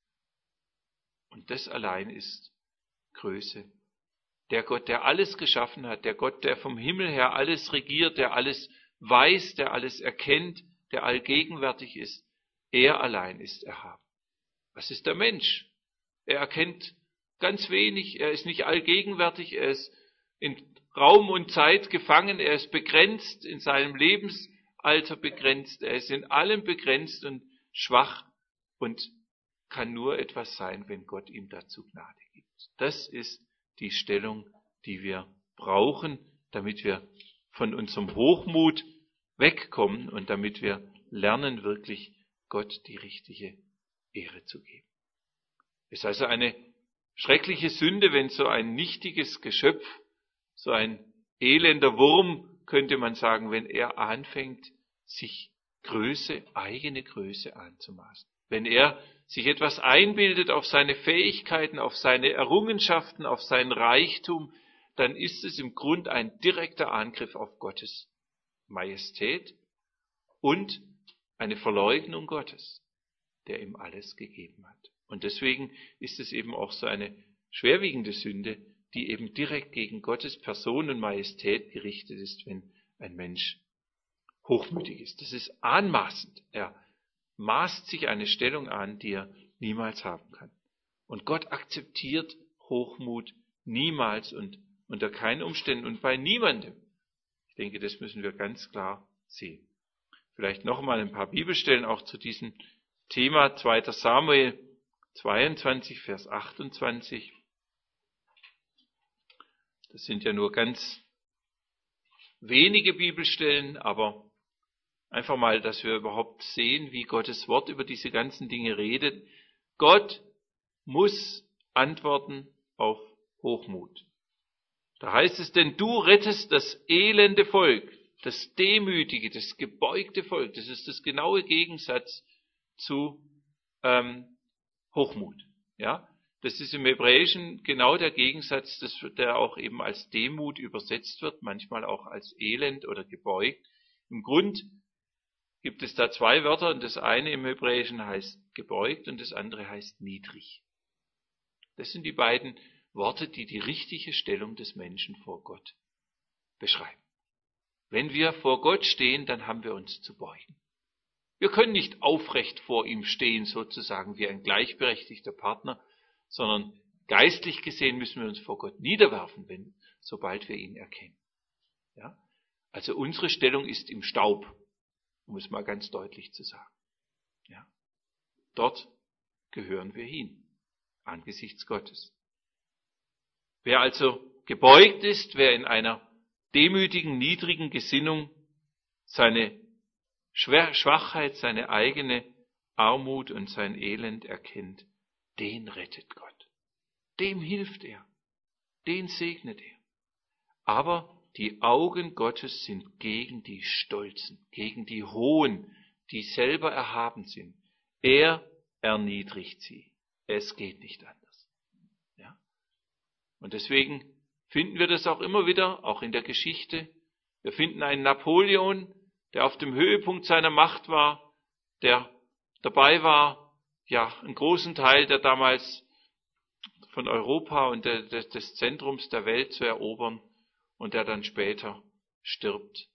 Und das allein ist Größe. Der Gott, der alles geschaffen hat, der Gott, der vom Himmel her alles regiert, der alles weiß, der alles erkennt, der allgegenwärtig ist, er allein ist erhaben. Was ist der Mensch? Er erkennt ganz wenig, er ist nicht allgegenwärtig, er ist in Raum und Zeit gefangen, er ist begrenzt, in seinem Lebensalter begrenzt, er ist in allem begrenzt und schwach und kann nur etwas sein, wenn Gott ihm dazu Gnade gibt. Das ist die Stellung, die wir brauchen, damit wir von unserem Hochmut wegkommen und damit wir lernen, wirklich Gott die richtige Ehre zu geben. Es ist also eine schreckliche Sünde, wenn so ein nichtiges Geschöpf, so ein elender Wurm, könnte man sagen, wenn er anfängt, sich eigene Größe anzumaßen. Wenn er sich etwas einbildet auf seine Fähigkeiten, auf seine Errungenschaften, auf seinen Reichtum, dann ist es im Grund ein direkter Angriff auf Gottes Majestät und eine Verleugnung Gottes, der ihm alles gegeben hat. Und deswegen ist es eben auch so eine schwerwiegende Sünde, die eben direkt gegen Gottes Person und Majestät gerichtet ist, wenn ein Mensch hochmütig ist. Das ist anmaßend. Er maßt sich eine Stellung an, die er niemals haben kann. Und Gott akzeptiert Hochmut niemals und unter keinen Umständen und bei niemandem. Ich denke, das müssen wir ganz klar sehen. Vielleicht noch mal ein paar Bibelstellen auch zu diesem Thema. 2. Samuel 22, Vers 28. Das sind ja nur ganz wenige Bibelstellen, aber einfach mal, dass wir überhaupt sehen, wie Gottes Wort über diese ganzen Dinge redet. Gott muss antworten auf Hochmut. Da heißt es, denn du rettest das elende Volk, das demütige, das gebeugte Volk. Das ist das genaue Gegensatz zu Hochmut. Ja, das ist im Hebräischen genau der Gegensatz, der auch eben als Demut übersetzt wird, manchmal auch als elend oder gebeugt. Im Grund gibt es da zwei Wörter und das eine im Hebräischen heißt gebeugt und das andere heißt niedrig. Das sind die beiden Worte, die die richtige Stellung des Menschen vor Gott beschreiben. Wenn wir vor Gott stehen, dann haben wir uns zu beugen. Wir können nicht aufrecht vor ihm stehen, sozusagen wie ein gleichberechtigter Partner, sondern geistlich gesehen müssen wir uns vor Gott niederwerfen, sobald wir ihn erkennen. Ja? Also unsere Stellung ist im Staub, um es mal ganz deutlich zu sagen. Ja? Dort gehören wir hin, angesichts Gottes. Wer also gebeugt ist, wer in einer demütigen, niedrigen Gesinnung seine Schwachheit, seine eigene Armut und sein Elend erkennt, den rettet Gott. Dem hilft er. Den segnet er. Aber die Augen Gottes sind gegen die Stolzen, gegen die Hohen, die selber erhaben sind. Er erniedrigt sie. Es geht nicht anders. Ja? Und deswegen finden wir das auch immer wieder, auch in der Geschichte. Wir finden einen Napoleon, der auf dem Höhepunkt seiner Macht war, der dabei war, ja, einen großen Teil der damals von Europa und des Zentrums der Welt zu erobern und der dann später stirbt.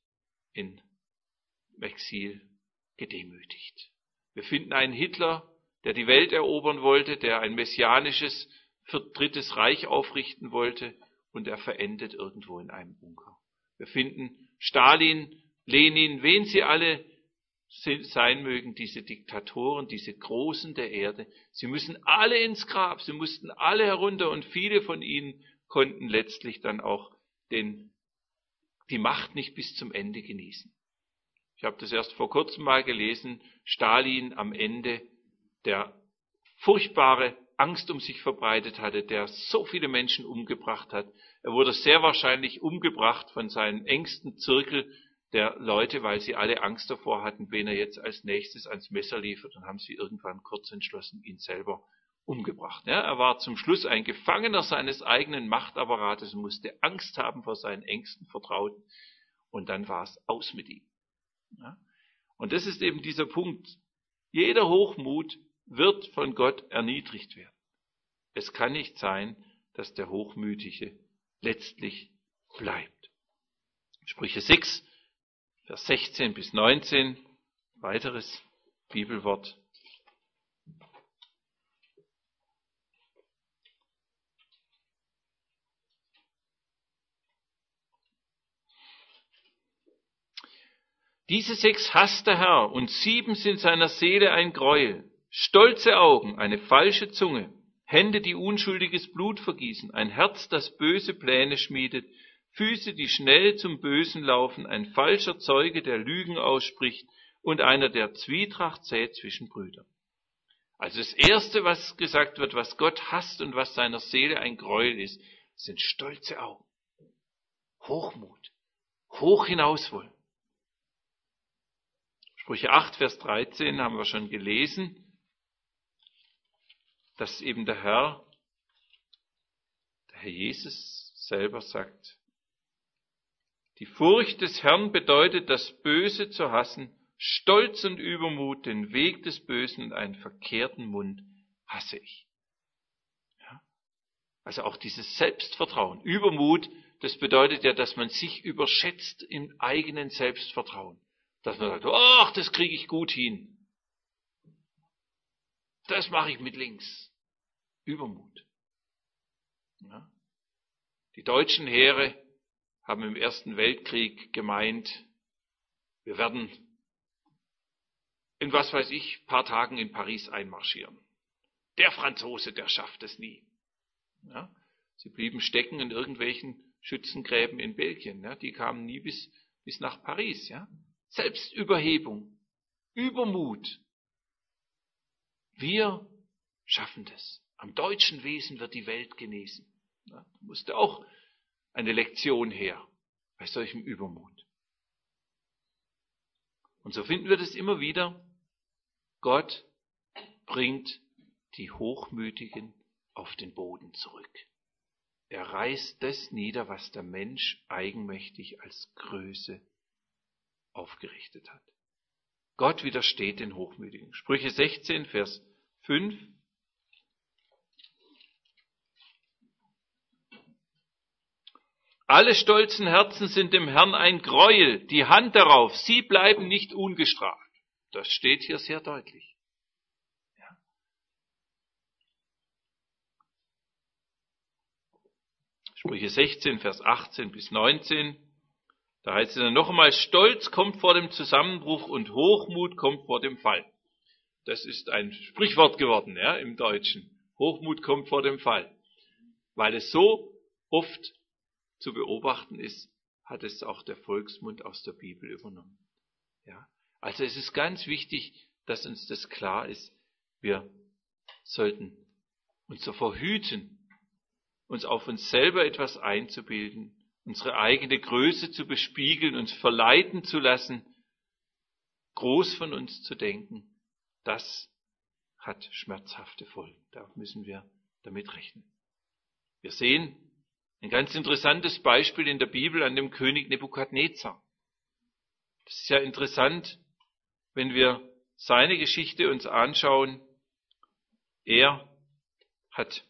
im Exil gedemütigt. Wir finden einen Hitler, der die Welt erobern wollte, der ein messianisches drittes Reich aufrichten wollte, und er verendet irgendwo in einem Bunker. Wir finden Stalin, Lenin, wen sie alle sein mögen, diese Diktatoren, diese Großen der Erde. Sie müssen alle ins Grab, sie mussten alle herunter, und viele von ihnen konnten letztlich dann auch die Macht nicht bis zum Ende genießen. Ich habe das erst vor kurzem mal gelesen, Stalin am Ende, der furchtbare Angst um sich verbreitet hatte, der so viele Menschen umgebracht hat. Er wurde sehr wahrscheinlich umgebracht von seinem engsten Zirkel der Leute, weil sie alle Angst davor hatten, wen er jetzt als nächstes ans Messer liefert, und haben sie irgendwann kurz entschlossen ihn selber umgebracht. Ja, er war zum Schluss ein Gefangener seines eigenen Machtapparates und musste Angst haben vor seinen engsten Vertrauten, und dann war es aus mit ihm. Ja? Und das ist eben dieser Punkt. Jeder Hochmut wird von Gott erniedrigt werden. Es kann nicht sein, dass der Hochmütige letztlich bleibt. Sprüche 6, Vers 16 bis 19, weiteres Bibelwort. Diese 6 hasst der Herr, und 7 sind seiner Seele ein Greuel. Stolze Augen, eine falsche Zunge, Hände, die unschuldiges Blut vergießen, ein Herz, das böse Pläne schmiedet, Füße, die schnell zum Bösen laufen, ein falscher Zeuge, der Lügen ausspricht, und einer, der Zwietracht sät zwischen Brüdern. Also das Erste, was gesagt wird, was Gott hasst und was seiner Seele ein Greuel ist, sind stolze Augen, Hochmut, hoch hinaus wollen. Sprüche 8, Vers 13 haben wir schon gelesen, dass eben der Herr Jesus selber sagt, die Furcht des Herrn bedeutet, das Böse zu hassen, Stolz und Übermut, den Weg des Bösen und einen verkehrten Mund hasse ich. Ja? Also auch dieses Selbstvertrauen. Übermut, das bedeutet ja, dass man sich überschätzt im eigenen Selbstvertrauen. Dass man sagt, ach, das kriege ich gut hin. Das mache ich mit links. Übermut. Ja? Die deutschen Heere haben im Ersten Weltkrieg gemeint, wir werden in was weiß ich, paar Tagen in Paris einmarschieren. Der Franzose, der schafft es nie. Ja? Sie blieben stecken in irgendwelchen Schützengräben in Belgien. Ja? Die kamen nie bis nach Paris. Ja? Selbstüberhebung, Übermut. Wir schaffen das. Am deutschen Wesen wird die Welt genesen. Ja? Da musste auch eine Lektion her bei solchem Übermut. Und so finden wir das immer wieder. Gott bringt die Hochmütigen auf den Boden zurück. Er reißt das nieder, was der Mensch eigenmächtig als Größe aufgerichtet hat. Gott widersteht den Hochmütigen. Sprüche 16, Vers 5. Alle stolzen Herzen sind dem Herrn ein Greuel, die Hand darauf, sie bleiben nicht ungestraft. Das steht hier sehr deutlich. Ja. Sprüche 16, Vers 18 bis 19. Da heißt es dann noch einmal, Stolz kommt vor dem Zusammenbruch und Hochmut kommt vor dem Fall. Das ist ein Sprichwort geworden, ja, im Deutschen. Hochmut kommt vor dem Fall. Weil es so oft zu beobachten ist, hat es auch der Volksmund aus der Bibel übernommen. Ja. Also es ist ganz wichtig, dass uns das klar ist. Wir sollten uns davor hüten, uns auf uns selber etwas einzubilden, unsere eigene Größe zu bespiegeln, uns verleiten zu lassen, groß von uns zu denken. Das hat schmerzhafte Folgen. Da müssen wir damit rechnen. Wir sehen ein ganz interessantes Beispiel in der Bibel an dem König Nebukadnezar. Das ist ja interessant, wenn wir seine Geschichte uns anschauen. Er hat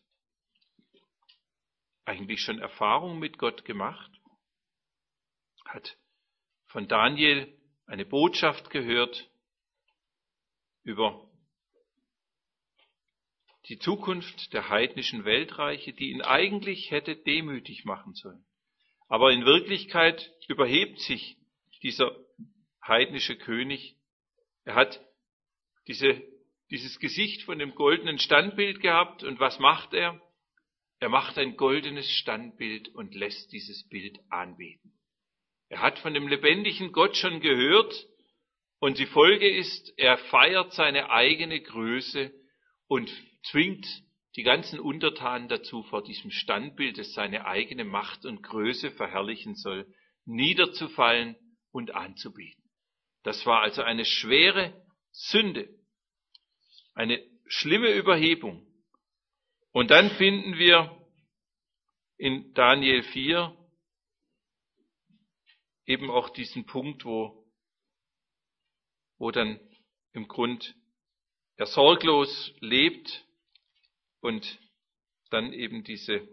eigentlich schon Erfahrung mit Gott gemacht, hat von Daniel eine Botschaft gehört über die Zukunft der heidnischen Weltreiche, die ihn eigentlich hätte demütig machen sollen. Aber in Wirklichkeit überhebt sich dieser heidnische König. Er hat dieses Gesicht von dem goldenen Standbild gehabt, und was macht er? Er macht ein goldenes Standbild und lässt dieses Bild anbeten. Er hat von dem lebendigen Gott schon gehört, und die Folge ist, er feiert seine eigene Größe und zwingt die ganzen Untertanen dazu, vor diesem Standbild, das seine eigene Macht und Größe verherrlichen soll, niederzufallen und anzubeten. Das war also eine schwere Sünde, eine schlimme Überhebung. Und dann finden wir in Daniel 4 eben auch diesen Punkt, wo dann im Grund er sorglos lebt und dann eben diese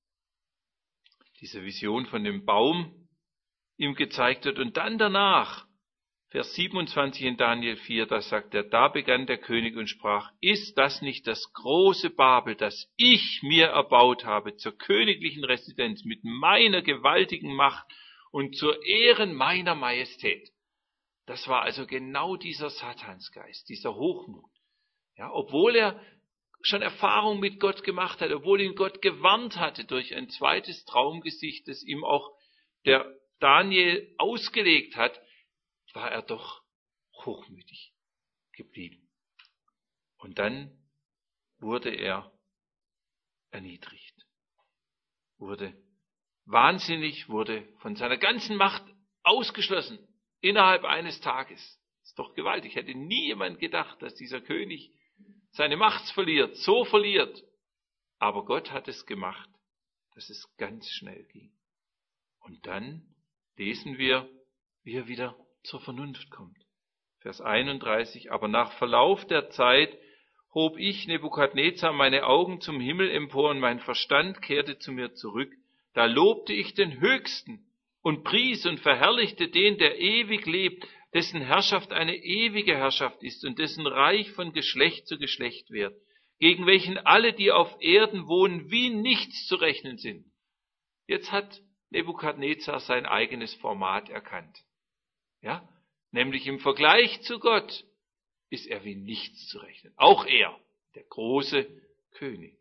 Vision von dem Baum ihm gezeigt wird. Und dann danach, Vers 27 in Daniel 4, da sagt er, da begann der König und sprach, ist das nicht das große Babel, das ich mir erbaut habe, zur königlichen Residenz mit meiner gewaltigen Macht und zur Ehren meiner Majestät? Das war also genau dieser Satansgeist, dieser Hochmut. Ja, obwohl er schon Erfahrung mit Gott gemacht hat, obwohl ihn Gott gewarnt hatte durch ein zweites Traumgesicht, das ihm auch der Daniel ausgelegt hat, war er doch hochmütig geblieben. Und dann wurde er erniedrigt, wurde wahnsinnig, wurde von seiner ganzen Macht ausgeschlossen innerhalb eines Tages. Das ist doch gewaltig. Hätte nie jemand gedacht, dass dieser König seine Macht so verliert. Aber Gott hat es gemacht, dass es ganz schnell ging. Und dann lesen wir, wie er wieder zur Vernunft kommt. Vers 31, aber nach Verlauf der Zeit hob ich, Nebukadnezar, meine Augen zum Himmel empor und mein Verstand kehrte zu mir zurück. Da lobte ich den Höchsten und pries und verherrlichte den, der ewig lebt, dessen Herrschaft eine ewige Herrschaft ist und dessen Reich von Geschlecht zu Geschlecht währt, gegen welchen alle, die auf Erden wohnen, wie nichts zu rechnen sind. Jetzt hat Nebukadnezar sein eigenes Format erkannt. Ja, nämlich im Vergleich zu Gott ist er wie nichts zu rechnen. Auch er, der große König.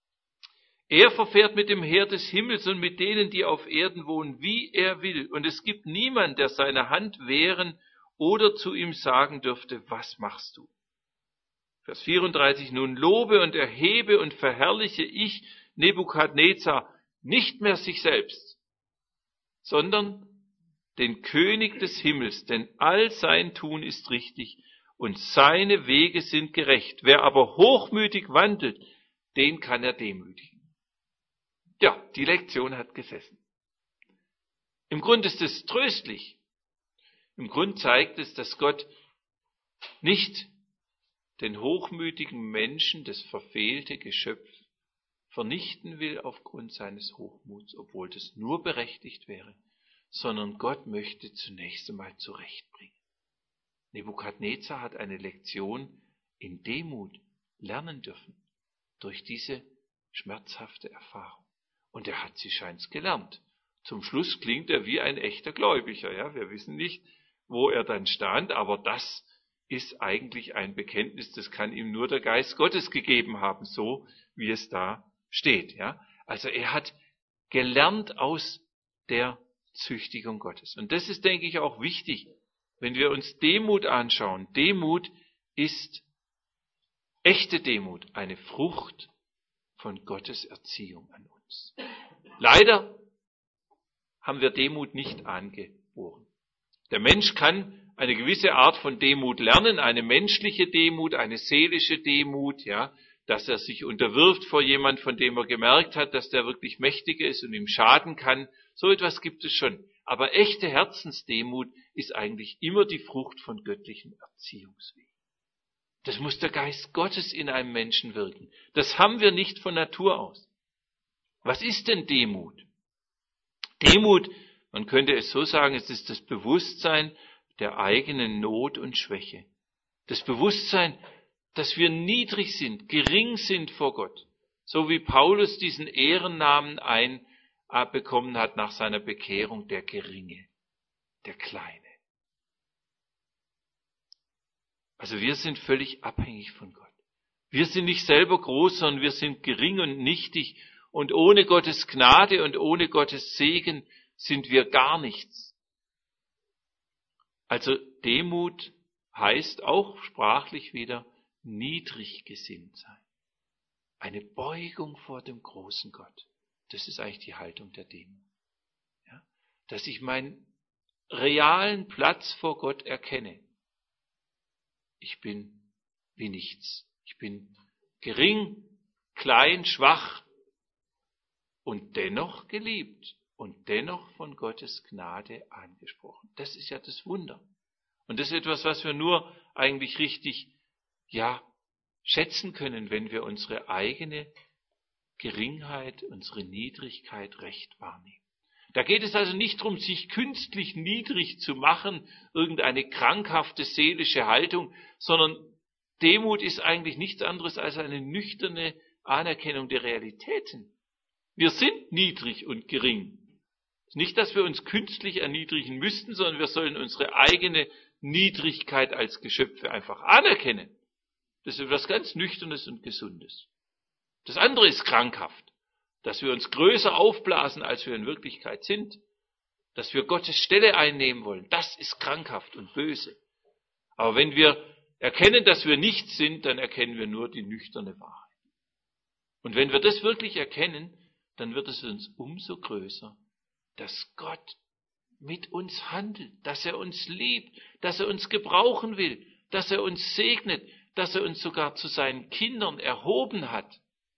Er verfährt mit dem Heer des Himmels und mit denen, die auf Erden wohnen, wie er will. Und es gibt niemand, der seine Hand wehren oder zu ihm sagen dürfte, was machst du? Vers 34, nun lobe und erhebe und verherrliche ich, Nebukadnezar, nicht mehr sich selbst, sondern den König des Himmels, denn all sein Tun ist richtig und seine Wege sind gerecht. Wer aber hochmütig wandelt, den kann er demütigen. Ja, die Lektion hat gesessen. Im Grund ist es tröstlich. Im Grund zeigt es, dass Gott nicht den hochmütigen Menschen, das verfehlte Geschöpf, vernichten will aufgrund seines Hochmuts, obwohl das nur berechtigt wäre, sondern Gott möchte zunächst einmal zurechtbringen. Nebukadnezar hat eine Lektion in Demut lernen dürfen durch diese schmerzhafte Erfahrung. Und er hat sie scheint's gelernt. Zum Schluss klingt er wie ein echter Gläubiger. Ja? Wir wissen nicht, wo er dann stand, aber das ist eigentlich ein Bekenntnis, das kann ihm nur der Geist Gottes gegeben haben, so wie es da steht. Ja? Also er hat gelernt aus der Züchtigung Gottes. Und das ist, denke ich, auch wichtig, wenn wir uns Demut anschauen. Demut ist echte Demut, eine Frucht von Gottes Erziehung an uns. Leider haben wir Demut nicht angeboren. Der Mensch kann eine gewisse Art von Demut lernen, eine menschliche Demut, eine seelische Demut, ja, dass er sich unterwirft vor jemand, von dem er gemerkt hat, dass der wirklich mächtig ist und ihm schaden kann. So etwas gibt es schon. Aber echte Herzensdemut ist eigentlich immer die Frucht von göttlichen Erziehungswegen. Das muss der Geist Gottes in einem Menschen wirken. Das haben wir nicht von Natur aus. Was ist denn Demut? Demut Man könnte es so sagen, es ist das Bewusstsein der eigenen Not und Schwäche. Das Bewusstsein, dass wir niedrig sind, gering sind vor Gott. So wie Paulus diesen Ehrennamen bekommen hat nach seiner Bekehrung, der Geringe, der Kleine. Also wir sind völlig abhängig von Gott. Wir sind nicht selber groß, sondern wir sind gering und nichtig. Und ohne Gottes Gnade und ohne Gottes Segen sind wir gar nichts. Also Demut heißt auch sprachlich wieder niedrig gesinnt sein. Eine Beugung vor dem großen Gott. Das ist eigentlich die Haltung der Demut. Ja? Dass ich meinen realen Platz vor Gott erkenne. Ich bin wie nichts. Ich bin gering, klein, schwach und dennoch geliebt und dennoch von Gottes Gnade angesprochen. Das ist ja das Wunder. Und das ist etwas, was wir nur eigentlich richtig, schätzen können, wenn wir unsere eigene Geringheit, unsere Niedrigkeit recht wahrnehmen. Da geht es also nicht darum, sich künstlich niedrig zu machen, irgendeine krankhafte seelische Haltung, sondern Demut ist eigentlich nichts anderes als eine nüchterne Anerkennung der Realitäten. Wir sind niedrig und gering. Es ist nicht, dass wir uns künstlich erniedrigen müssten, sondern wir sollen unsere eigene Niedrigkeit als Geschöpfe einfach anerkennen. Das ist etwas ganz Nüchternes und Gesundes. Das andere ist krankhaft, dass wir uns größer aufblasen, als wir in Wirklichkeit sind, dass wir Gottes Stelle einnehmen wollen. Das ist krankhaft und böse. Aber wenn wir erkennen, dass wir nichts sind, dann erkennen wir nur die nüchterne Wahrheit. Und wenn wir das wirklich erkennen, dann wird es uns umso größer, dass Gott mit uns handelt, dass er uns liebt, dass er uns gebrauchen will, dass er uns segnet, dass er uns sogar zu seinen Kindern erhoben hat.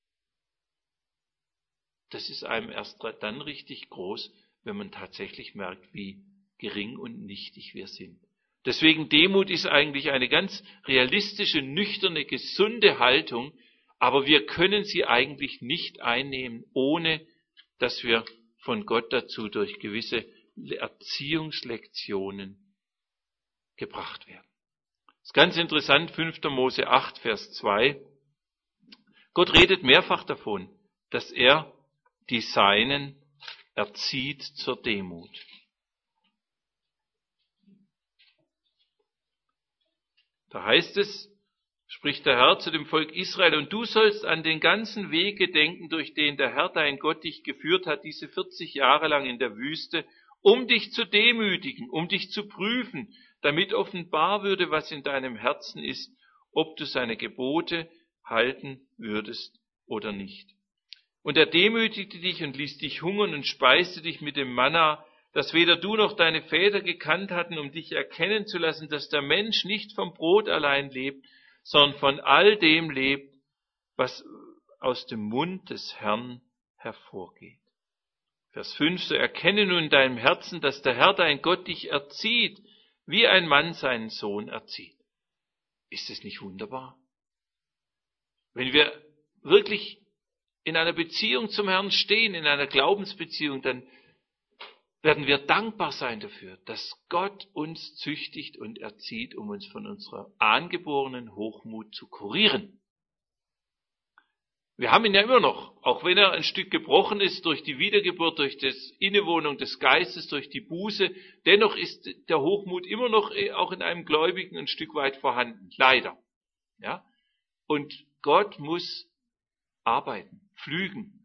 Das ist einem erst dann richtig groß, wenn man tatsächlich merkt, wie gering und nichtig wir sind. Deswegen Demut ist eigentlich eine ganz realistische, nüchterne, gesunde Haltung, aber wir können sie eigentlich nicht einnehmen, ohne dass wir von Gott dazu durch gewisse Erziehungslektionen gebracht werden. Das ist ganz interessant, 5. Mose 8, Vers 2. Gott redet mehrfach davon, dass er die Seinen erzieht zur Demut. Da heißt es, spricht der Herr zu dem Volk Israel, und du sollst an den ganzen Weg gedenken, durch den der Herr dein Gott dich geführt hat, diese 40 Jahre lang in der Wüste, um dich zu demütigen, um dich zu prüfen, damit offenbar würde, was in deinem Herzen ist, ob du seine Gebote halten würdest oder nicht. Und er demütigte dich und ließ dich hungern und speiste dich mit dem Manna, das weder du noch deine Väter gekannt hatten, um dich erkennen zu lassen, dass der Mensch nicht vom Brot allein lebt, sondern von all dem lebt, was aus dem Mund des Herrn hervorgeht. Vers 5, so erkenne nun in deinem Herzen, dass der Herr dein Gott dich erzieht, wie ein Mann seinen Sohn erzieht. Ist es nicht wunderbar? Wenn wir wirklich in einer Beziehung zum Herrn stehen, in einer Glaubensbeziehung, dann werden wir dankbar sein dafür, dass Gott uns züchtigt und erzieht, um uns von unserer angeborenen Hochmut zu kurieren. Wir haben ihn ja immer noch, auch wenn er ein Stück gebrochen ist durch die Wiedergeburt, durch das Innewohnung des Geistes, durch die Buße. Dennoch ist der Hochmut immer noch auch in einem Gläubigen ein Stück weit vorhanden, leider. Ja? Und Gott muss arbeiten, pflügen,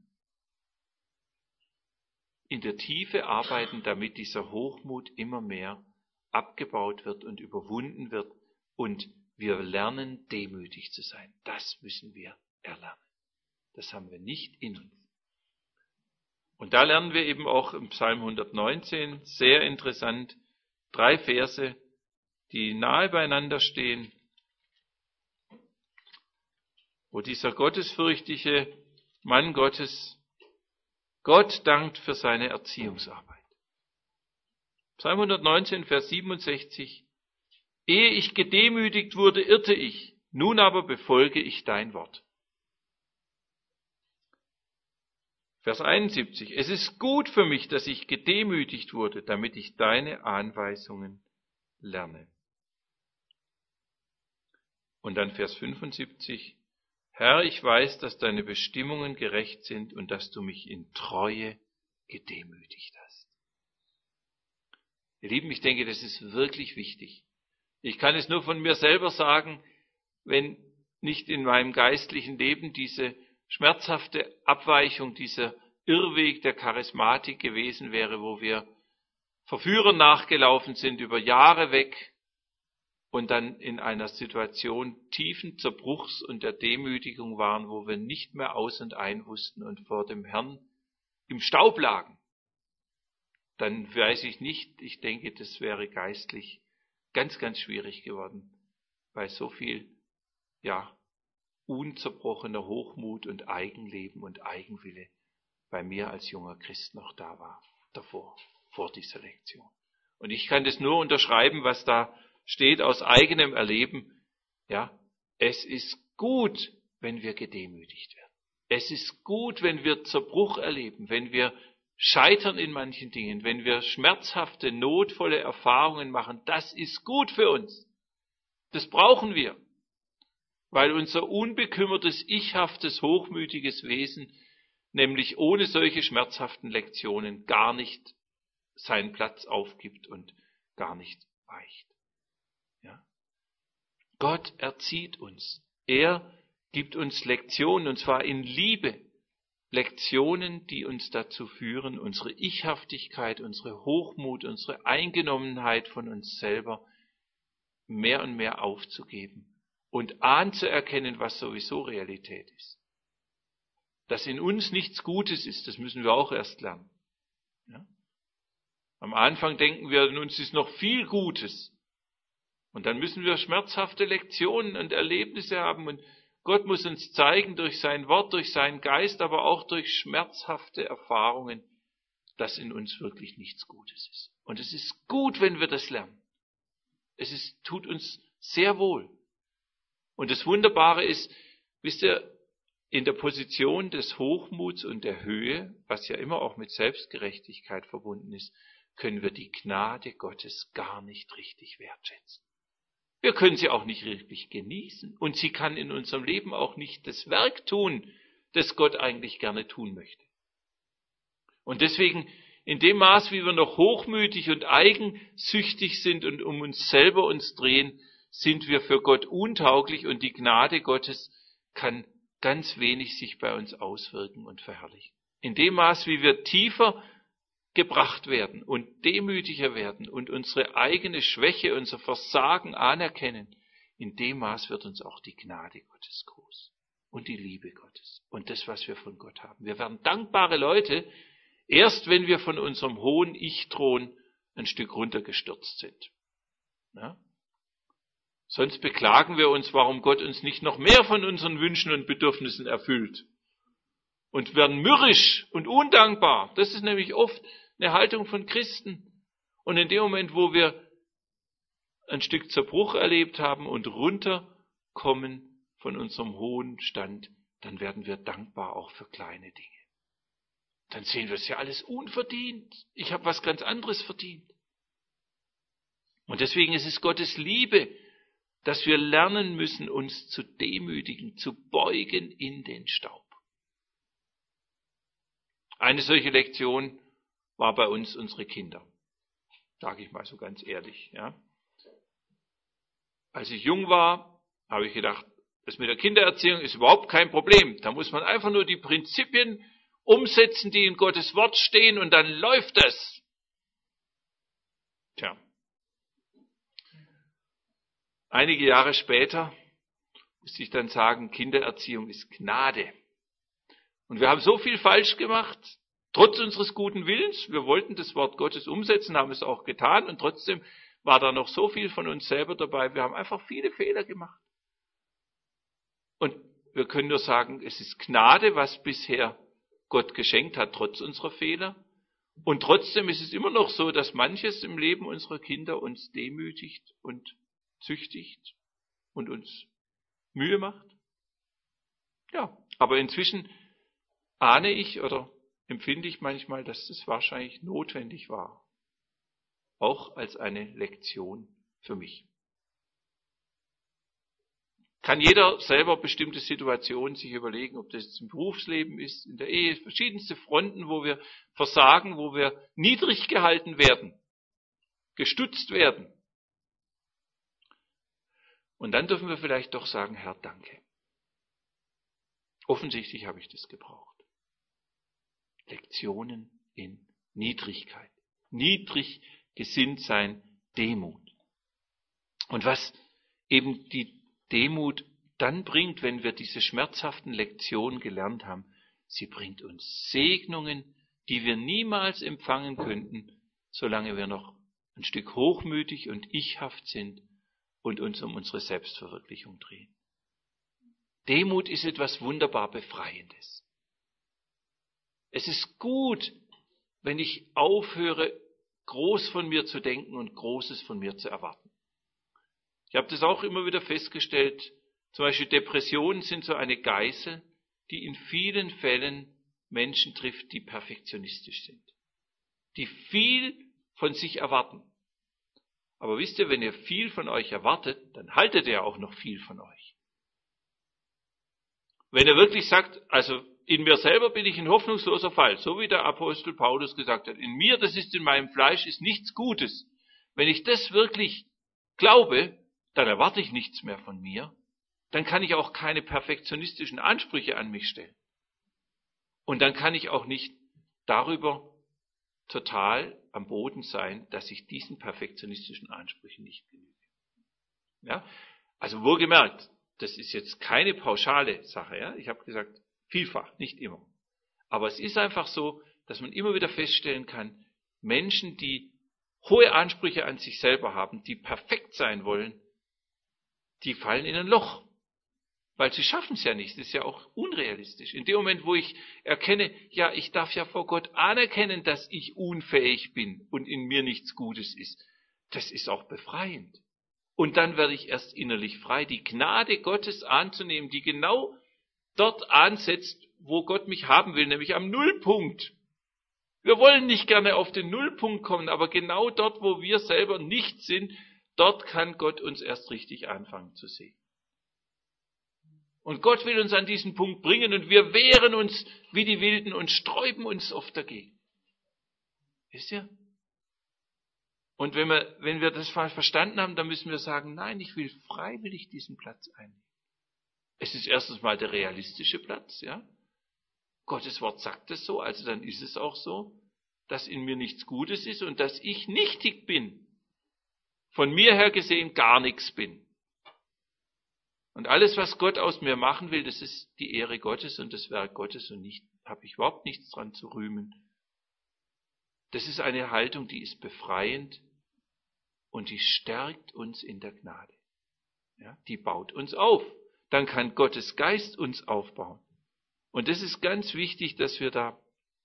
in der Tiefe arbeiten, damit dieser Hochmut immer mehr abgebaut wird und überwunden wird und wir lernen, demütig zu sein. Das müssen wir erlernen. Das haben wir nicht in uns. Und da lernen wir eben auch im Psalm 119, sehr interessant, 3 Verse, die nahe beieinander stehen, wo dieser gottesfürchtige Mann Gottes Gott dankt für seine Erziehungsarbeit. Psalm 119, Vers 67. Ehe ich gedemütigt wurde, irrte ich, nun aber befolge ich dein Wort. Vers 71. Es ist gut für mich, dass ich gedemütigt wurde, damit ich deine Anweisungen lerne. Und dann Vers 75. Herr, ich weiß, dass deine Bestimmungen gerecht sind und dass du mich in Treue gedemütigt hast. Ihr Lieben, ich denke, das ist wirklich wichtig. Ich kann es nur von mir selber sagen, wenn nicht in meinem geistlichen Leben diese schmerzhafte Abweichung, dieser Irrweg der Charismatik gewesen wäre, wo wir Verführern nachgelaufen sind, über Jahre weg und dann in einer Situation tiefen Zerbruchs und der Demütigung waren, wo wir nicht mehr aus und ein wussten und vor dem Herrn im Staub lagen. Dann weiß ich nicht, ich denke, das wäre geistlich ganz, ganz schwierig geworden, weil so viel, unzerbrochener Hochmut und Eigenleben und Eigenwille bei mir als junger Christ noch da war, vor dieser Lektion. Und ich kann das nur unterschreiben, was da steht aus eigenem Erleben. Ja, es ist gut, wenn wir gedemütigt werden. Es ist gut, wenn wir Zerbruch erleben, wenn wir scheitern in manchen Dingen, wenn wir schmerzhafte, notvolle Erfahrungen machen. Das ist gut für uns. Das brauchen wir, weil unser unbekümmertes, ichhaftes, hochmütiges Wesen nämlich ohne solche schmerzhaften Lektionen gar nicht seinen Platz aufgibt und gar nicht weicht. Ja? Gott erzieht uns. Er gibt uns Lektionen, und zwar in Liebe. Lektionen, die uns dazu führen, unsere Ichhaftigkeit, unsere Hochmut, unsere Eingenommenheit von uns selber mehr und mehr aufzugeben und anzuerkennen, was sowieso Realität ist. Dass in uns nichts Gutes ist, das müssen wir auch erst lernen. Ja? Am Anfang denken wir, in uns ist noch viel Gutes. Und dann müssen wir schmerzhafte Lektionen und Erlebnisse haben. Und Gott muss uns zeigen durch sein Wort, durch seinen Geist, aber auch durch schmerzhafte Erfahrungen, dass in uns wirklich nichts Gutes ist. Und es ist gut, wenn wir das lernen. Tut uns sehr wohl. Und das Wunderbare ist, wisst ihr, in der Position des Hochmuts und der Höhe, was ja immer auch mit Selbstgerechtigkeit verbunden ist, können wir die Gnade Gottes gar nicht richtig wertschätzen. Wir können sie auch nicht wirklich genießen. Und sie kann in unserem Leben auch nicht das Werk tun, das Gott eigentlich gerne tun möchte. Und deswegen, in dem Maß, wie wir noch hochmütig und eigensüchtig sind und um uns selber uns drehen, sind wir für Gott untauglich und die Gnade Gottes kann ganz wenig sich bei uns auswirken und verherrlichen. In dem Maß, wie wir tiefer gebracht werden und demütiger werden und unsere eigene Schwäche, unser Versagen anerkennen, in dem Maß wird uns auch die Gnade Gottes groß und die Liebe Gottes und das, was wir von Gott haben. Wir werden dankbare Leute, erst wenn wir von unserem hohen Ich-Thron ein Stück runtergestürzt sind. Ja? Sonst beklagen wir uns, warum Gott uns nicht noch mehr von unseren Wünschen und Bedürfnissen erfüllt. Und werden mürrisch und undankbar. Das ist nämlich oft eine Haltung von Christen. Und in dem Moment, wo wir ein Stück Zerbruch erlebt haben und runterkommen von unserem hohen Stand, dann werden wir dankbar auch für kleine Dinge. Dann sehen wir es ja alles unverdient. Ich habe was ganz anderes verdient. Und deswegen ist es Gottes Liebe, dass wir lernen müssen, uns zu demütigen, zu beugen in den Staub. Eine solche Lektion war bei uns unsere Kinder. Sage ich mal so ganz ehrlich. Ja. Als ich jung war, habe ich gedacht, das mit der Kindererziehung ist überhaupt kein Problem. Da muss man einfach nur die Prinzipien umsetzen, die in Gottes Wort stehen, und dann läuft es. Tja. Einige Jahre später musste ich dann sagen, Kindererziehung ist Gnade. Und wir haben so viel falsch gemacht, trotz unseres guten Willens. Wir wollten das Wort Gottes umsetzen, haben es auch getan, und trotzdem war da noch so viel von uns selber dabei. Wir haben einfach viele Fehler gemacht. Und wir können nur sagen, es ist Gnade, was bisher Gott geschenkt hat, trotz unserer Fehler. Und trotzdem ist es immer noch so, dass manches im Leben unserer Kinder uns demütigt und züchtigt und uns Mühe macht. Ja, aber inzwischen ahne ich oder empfinde ich manchmal, dass das wahrscheinlich notwendig war. Auch als eine Lektion für mich. Kann jeder selber bestimmte Situationen sich überlegen, ob das jetzt im Berufsleben ist, in der Ehe, verschiedenste Fronten, wo wir versagen, wo wir niedrig gehalten werden, gestutzt werden. Und dann dürfen wir vielleicht doch sagen, Herr, danke. Offensichtlich habe ich das gebraucht. Lektionen in Niedrigkeit. Niedrig gesinnt sein, Demut. Und was eben die Demut dann bringt, wenn wir diese schmerzhaften Lektionen gelernt haben, sie bringt uns Segnungen, die wir niemals empfangen könnten, solange wir noch ein Stück hochmütig und ichhaft sind und uns um unsere Selbstverwirklichung drehen. Demut ist etwas wunderbar Befreiendes. Es ist gut, wenn ich aufhöre, groß von mir zu denken und Großes von mir zu erwarten. Ich habe das auch immer wieder festgestellt, zum Beispiel Depressionen sind so eine Geißel, die in vielen Fällen Menschen trifft, die perfektionistisch sind, die viel von sich erwarten. Aber wisst ihr, wenn ihr viel von euch erwartet, dann haltet ihr auch noch viel von euch. Wenn ihr wirklich sagt, also in mir selber bin ich ein hoffnungsloser Fall, so wie der Apostel Paulus gesagt hat, in mir, das ist in meinem Fleisch, ist nichts Gutes. Wenn ich das wirklich glaube, dann erwarte ich nichts mehr von mir, dann kann ich auch keine perfektionistischen Ansprüche an mich stellen. Und dann kann ich auch nicht darüber total am Boden sein, dass ich diesen perfektionistischen Ansprüchen nicht genüge. Ja? Also wohlgemerkt, das ist jetzt keine pauschale Sache. Ja? Ich habe gesagt, vielfach, nicht immer. Aber es ist einfach so, dass man immer wieder feststellen kann, Menschen, die hohe Ansprüche an sich selber haben, die perfekt sein wollen, die fallen in ein Loch. Weil sie schaffen es ja nicht, das ist ja auch unrealistisch. In dem Moment, wo ich erkenne, ja, ich darf ja vor Gott anerkennen, dass ich unfähig bin und in mir nichts Gutes ist, das ist auch befreiend. Und dann werde ich erst innerlich frei, die Gnade Gottes anzunehmen, die genau dort ansetzt, wo Gott mich haben will, nämlich am Nullpunkt. Wir wollen nicht gerne auf den Nullpunkt kommen, aber genau dort, wo wir selber nicht sind, dort kann Gott uns erst richtig anfangen zu sehen. Und Gott will uns an diesen Punkt bringen und wir wehren uns wie die Wilden und sträuben uns oft dagegen. Wisst ihr? Und wenn wir das verstanden haben, dann müssen wir sagen, nein, ich will freiwillig diesen Platz einnehmen. Es ist erstens mal der realistische Platz, ja. Gottes Wort sagt es so, also dann ist es auch so, dass in mir nichts Gutes ist und dass ich nichtig bin. Von mir her gesehen gar nichts bin. Und alles, was Gott aus mir machen will, das ist die Ehre Gottes und das Werk Gottes und habe ich überhaupt nichts dran zu rühmen. Das ist eine Haltung, die ist befreiend und die stärkt uns in der Gnade. Ja, die baut uns auf. Dann kann Gottes Geist uns aufbauen. Und das ist ganz wichtig, dass wir da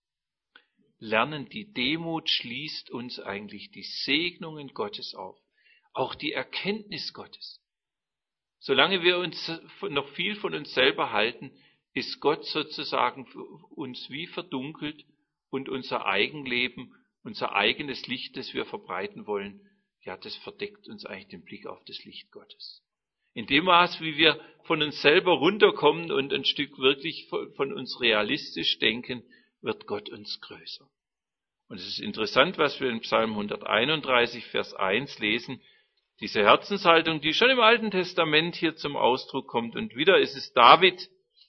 lernen, die Demut schließt uns eigentlich die Segnungen Gottes auf. Auch die Erkenntnis Gottes. Solange wir uns noch viel von uns selber halten, ist Gott sozusagen für uns wie verdunkelt und unser Eigenleben, unser eigenes Licht, das wir verbreiten wollen, ja, das verdeckt uns eigentlich den Blick auf das Licht Gottes. In dem Maß, wie wir von uns selber runterkommen und ein Stück wirklich von uns realistisch denken, wird Gott uns größer. Und es ist interessant, was wir in Psalm 131, Vers 1 lesen, diese Herzenshaltung, die schon im Alten Testament hier zum Ausdruck kommt. Und wieder ist es David,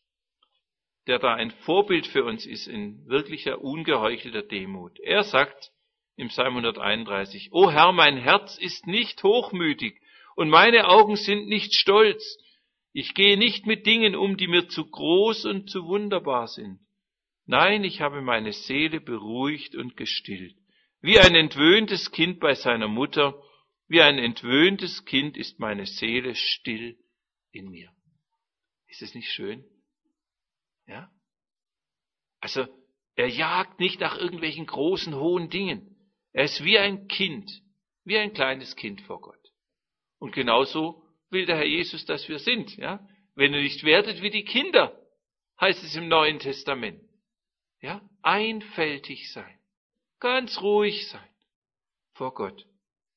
der da ein Vorbild für uns ist in wirklicher ungeheuchelter Demut. Er sagt im Psalm 131, O Herr, mein Herz ist nicht hochmütig und meine Augen sind nicht stolz. Ich gehe nicht mit Dingen um, die mir zu groß und zu wunderbar sind. Nein, ich habe meine Seele beruhigt und gestillt. Wie ein entwöhntes Kind bei seiner Mutter, wie ein entwöhntes Kind ist meine Seele still in mir. Ist es nicht schön? Ja? Also, er jagt nicht nach irgendwelchen großen, hohen Dingen. Er ist wie ein Kind, wie ein kleines Kind vor Gott. Und genauso will der Herr Jesus, dass wir sind. Ja? Wenn ihr nicht werdet wie die Kinder, heißt es im Neuen Testament. Ja, einfältig sein, ganz ruhig sein vor Gott.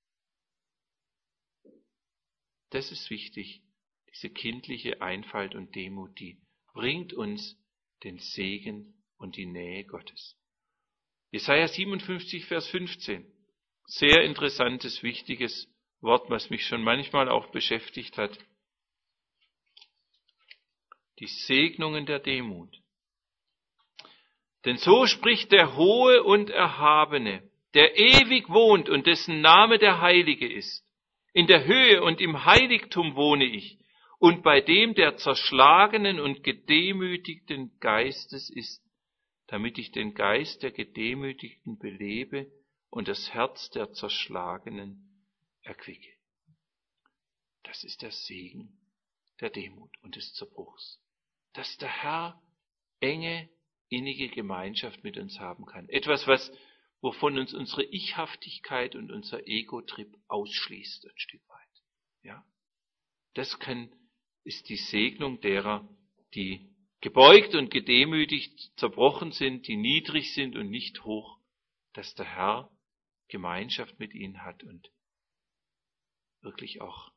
Das ist wichtig, diese kindliche Einfalt und Demut, die bringt uns den Segen und die Nähe Gottes. Jesaja 57, Vers 15. Sehr interessantes, wichtiges Wort, was mich schon manchmal auch beschäftigt hat. Die Segnungen der Demut. Denn so spricht der Hohe und Erhabene, der ewig wohnt und dessen Name der Heilige ist. In der Höhe und im Heiligtum wohne ich, und bei dem der zerschlagenen und gedemütigten Geistes ist, damit ich den Geist der Gedemütigten belebe und das Herz der Zerschlagenen erquicke. Das ist der Segen der Demut und des Zerbruchs, dass der Herr enge, innige Gemeinschaft mit uns haben kann. Etwas, wovon uns unsere Ichhaftigkeit und unser Ego-Trip ausschließt, ein Stück weit. Ja? Das ist die Segnung derer, die gebeugt und gedemütigt, zerbrochen sind, die niedrig sind und nicht hoch, dass der Herr Gemeinschaft mit ihnen hat und wirklich auch,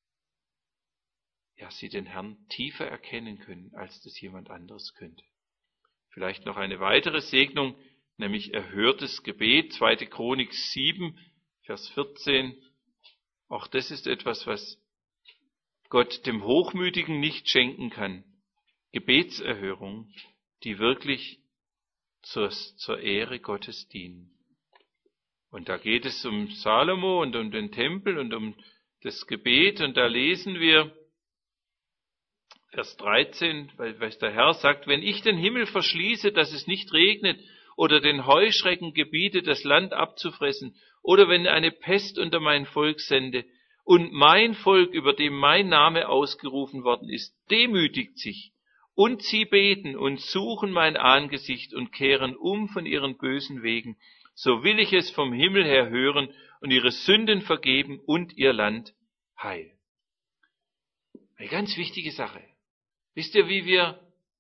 ja, sie den Herrn tiefer erkennen können, als das jemand anderes könnte. Vielleicht noch eine weitere Segnung, nämlich erhörtes Gebet, 2. Chronik 7, Vers 14. Auch das ist etwas, was Gott dem Hochmütigen nicht schenken kann. Gebetserhörung, die wirklich zur Ehre Gottes dienen. Und da geht es um Salomo und um den Tempel und um das Gebet. Und da lesen wir Vers 13, weil der Herr sagt, wenn ich den Himmel verschließe, dass es nicht regnet, oder den Heuschrecken gebiete, das Land abzufressen, oder wenn eine Pest unter mein Volk sende, und mein Volk, über dem mein Name ausgerufen worden ist, demütigt sich, und sie beten und suchen mein Angesicht und kehren um von ihren bösen Wegen, so will ich es vom Himmel her hören und ihre Sünden vergeben und ihr Land heilen. Eine ganz wichtige Sache. Wisst ihr, wie wir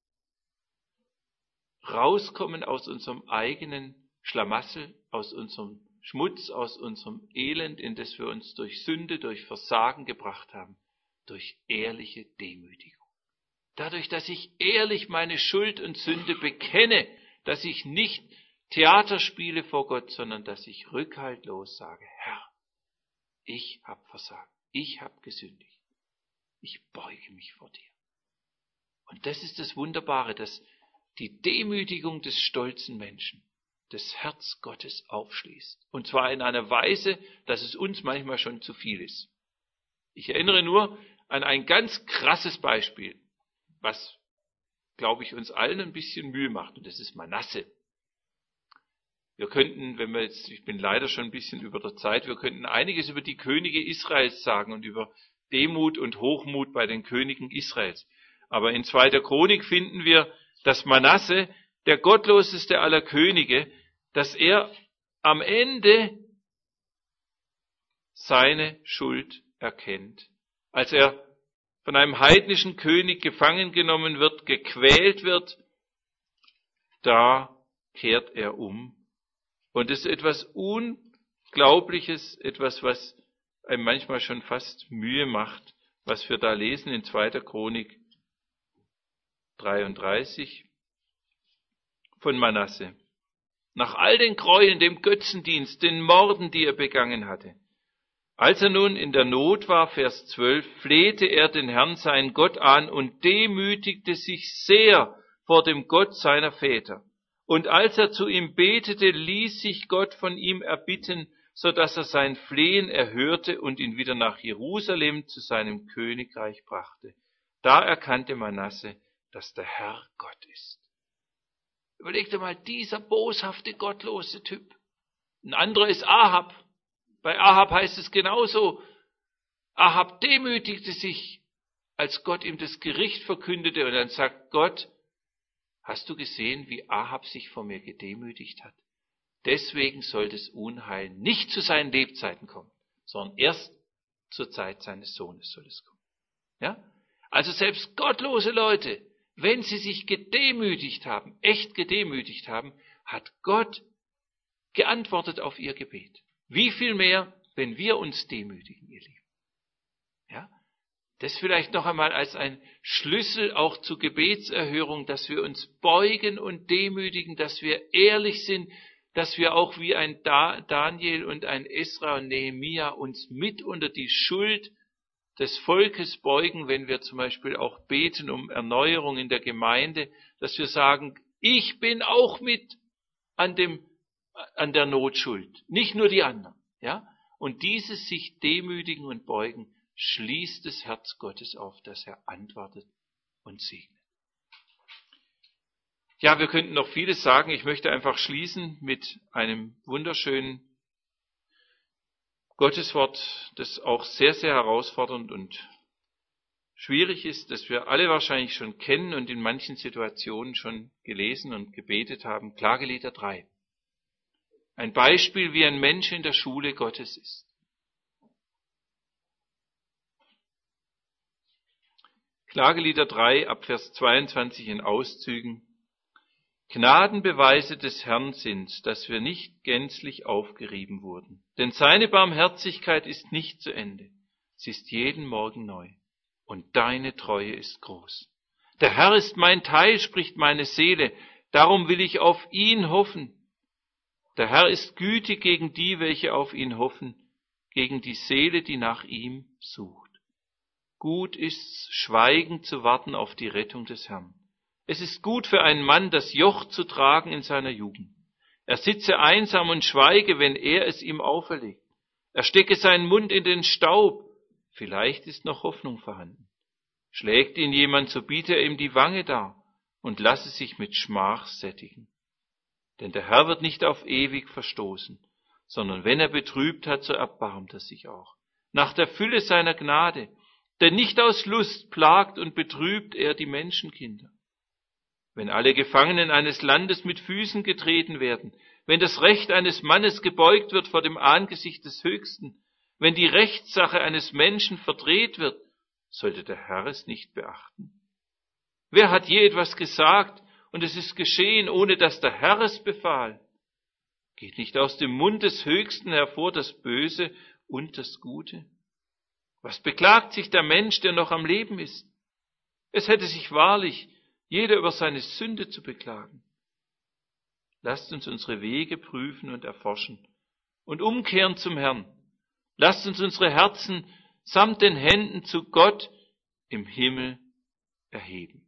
rauskommen aus unserem eigenen Schlamassel, aus unserem Schmutz, aus unserem Elend, in das wir uns durch Sünde, durch Versagen gebracht haben? Durch ehrliche Demütigung. Dadurch, dass ich ehrlich meine Schuld und Sünde bekenne, dass ich nicht Theater spiele vor Gott, sondern dass ich rückhaltlos sage, Herr, ich habe versagt, ich habe gesündigt, ich beuge mich vor dir. Und das ist das Wunderbare, dass die Demütigung des stolzen Menschen das Herz Gottes aufschließt. Und zwar in einer Weise, dass es uns manchmal schon zu viel ist. Ich erinnere nur an ein ganz krasses Beispiel, was, glaube ich, uns allen ein bisschen Mühe macht, und das ist Manasse. Wir könnten, ich bin leider schon ein bisschen über der Zeit, wir könnten einiges über die Könige Israels sagen und über Demut und Hochmut bei den Königen Israels. Aber in 2. Chronik finden wir, dass Manasse, der gottloseste aller Könige, dass er am Ende seine Schuld erkennt. Als er von einem heidnischen König gefangen genommen wird, gequält wird, da kehrt er um. Und es ist etwas Unglaubliches, etwas, was einem manchmal schon fast Mühe macht, was wir da lesen in 2. Chronik 33 von Manasse. Nach all den Gräueln, dem Götzendienst, den Morden, die er begangen hatte. Als er nun in der Not war, Vers 12, flehte er den Herrn, seinen Gott, an und demütigte sich sehr vor dem Gott seiner Väter. Und als er zu ihm betete, ließ sich Gott von ihm erbitten, so dass er sein Flehen erhörte und ihn wieder nach Jerusalem zu seinem Königreich brachte. Da erkannte Manasse, dass der Herr Gott ist. Überleg dir mal, dieser boshafte, gottlose Typ. Ein anderer ist Ahab. Bei Ahab heißt es genauso. Ahab demütigte sich, als Gott ihm das Gericht verkündete, und dann sagt Gott, hast du gesehen, wie Ahab sich vor mir gedemütigt hat? Deswegen soll das Unheil nicht zu seinen Lebzeiten kommen, sondern erst zur Zeit seines Sohnes soll es kommen. Ja? Also selbst gottlose Leute wenn sie sich gedemütigt haben, echt gedemütigt haben, hat Gott geantwortet auf ihr Gebet. Wie viel mehr, wenn wir uns demütigen, ihr Lieben. Ja? Das vielleicht noch einmal als ein Schlüssel auch zur Gebetserhörung, dass wir uns beugen und demütigen, dass wir ehrlich sind, dass wir auch wie ein Daniel und ein Esra und Nehemia uns mit unter die Schuld des Volkes beugen, wenn wir zum Beispiel auch beten um Erneuerung in der Gemeinde, dass wir sagen, ich bin auch mit an der Not schuld, nicht nur die anderen. Ja? Und dieses sich demütigen und beugen, schließt das Herz Gottes auf, dass er antwortet und segnet. Ja, wir könnten noch vieles sagen. Ich möchte einfach schließen mit einem wunderschönen Gotteswort, das auch sehr, sehr herausfordernd und schwierig ist, das wir alle wahrscheinlich schon kennen und in manchen Situationen schon gelesen und gebetet haben. Klagelieder 3. Ein Beispiel, wie ein Mensch in der Schule Gottes ist. Klagelieder 3 ab Vers 22 in Auszügen. Gnadenbeweise des Herrn sind, dass wir nicht gänzlich aufgerieben wurden. Denn seine Barmherzigkeit ist nicht zu Ende. Sie ist jeden Morgen neu. Und deine Treue ist groß. Der Herr ist mein Teil, spricht meine Seele. Darum will ich auf ihn hoffen. Der Herr ist gütig gegen die, welche auf ihn hoffen, gegen die Seele, die nach ihm sucht. Gut ist's, schweigend zu warten auf die Rettung des Herrn. Es ist gut für einen Mann, das Joch zu tragen in seiner Jugend. Er sitze einsam und schweige, wenn er es ihm auferlegt. Er stecke seinen Mund in den Staub. Vielleicht ist noch Hoffnung vorhanden. Schlägt ihn jemand, so biete er ihm die Wange dar und lasse sich mit Schmach sättigen. Denn der Herr wird nicht auf ewig verstoßen, sondern wenn er betrübt hat, so erbarmt er sich auch. Nach der Fülle seiner Gnade, denn nicht aus Lust plagt und betrübt er die Menschenkinder. Wenn alle Gefangenen eines Landes mit Füßen getreten werden, wenn das Recht eines Mannes gebeugt wird vor dem Angesicht des Höchsten, wenn die Rechtssache eines Menschen verdreht wird, sollte der Herr es nicht beachten? Wer hat je etwas gesagt und es ist geschehen, ohne dass der Herr es befahl? Geht nicht aus dem Mund des Höchsten hervor das Böse und das Gute? Was beklagt sich der Mensch, der noch am Leben ist? Es hätte sich wahrlich jeder über seine Sünde zu beklagen. Lasst uns unsere Wege prüfen und erforschen und umkehren zum Herrn. Lasst uns unsere Herzen samt den Händen zu Gott im Himmel erheben.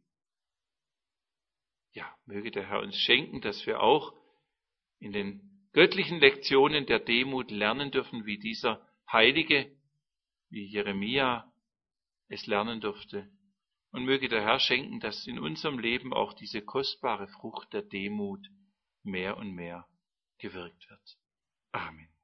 Ja, möge der Herr uns schenken, dass wir auch in den göttlichen Lektionen der Demut lernen dürfen, wie dieser Heilige, wie Jeremia es lernen durfte. Und möge der Herr schenken, dass in unserem Leben auch diese kostbare Frucht der Demut mehr und mehr gewirkt wird. Amen.